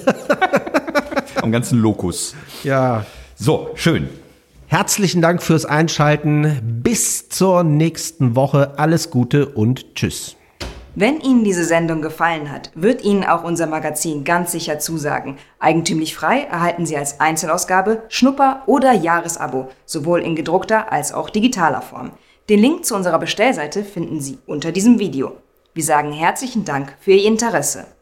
Am ganzen Lokus.
Ja.
So, schön.
Herzlichen Dank fürs Einschalten. Bis zur nächsten Woche. Alles Gute und tschüss.
Wenn Ihnen diese Sendung gefallen hat, wird Ihnen auch unser Magazin ganz sicher zusagen. Eigentümlich frei erhalten Sie als Einzelausgabe, Schnupper- oder Jahresabo, sowohl in gedruckter als auch digitaler Form. Den Link zu unserer Bestellseite finden Sie unter diesem Video. Wir sagen herzlichen Dank für Ihr Interesse.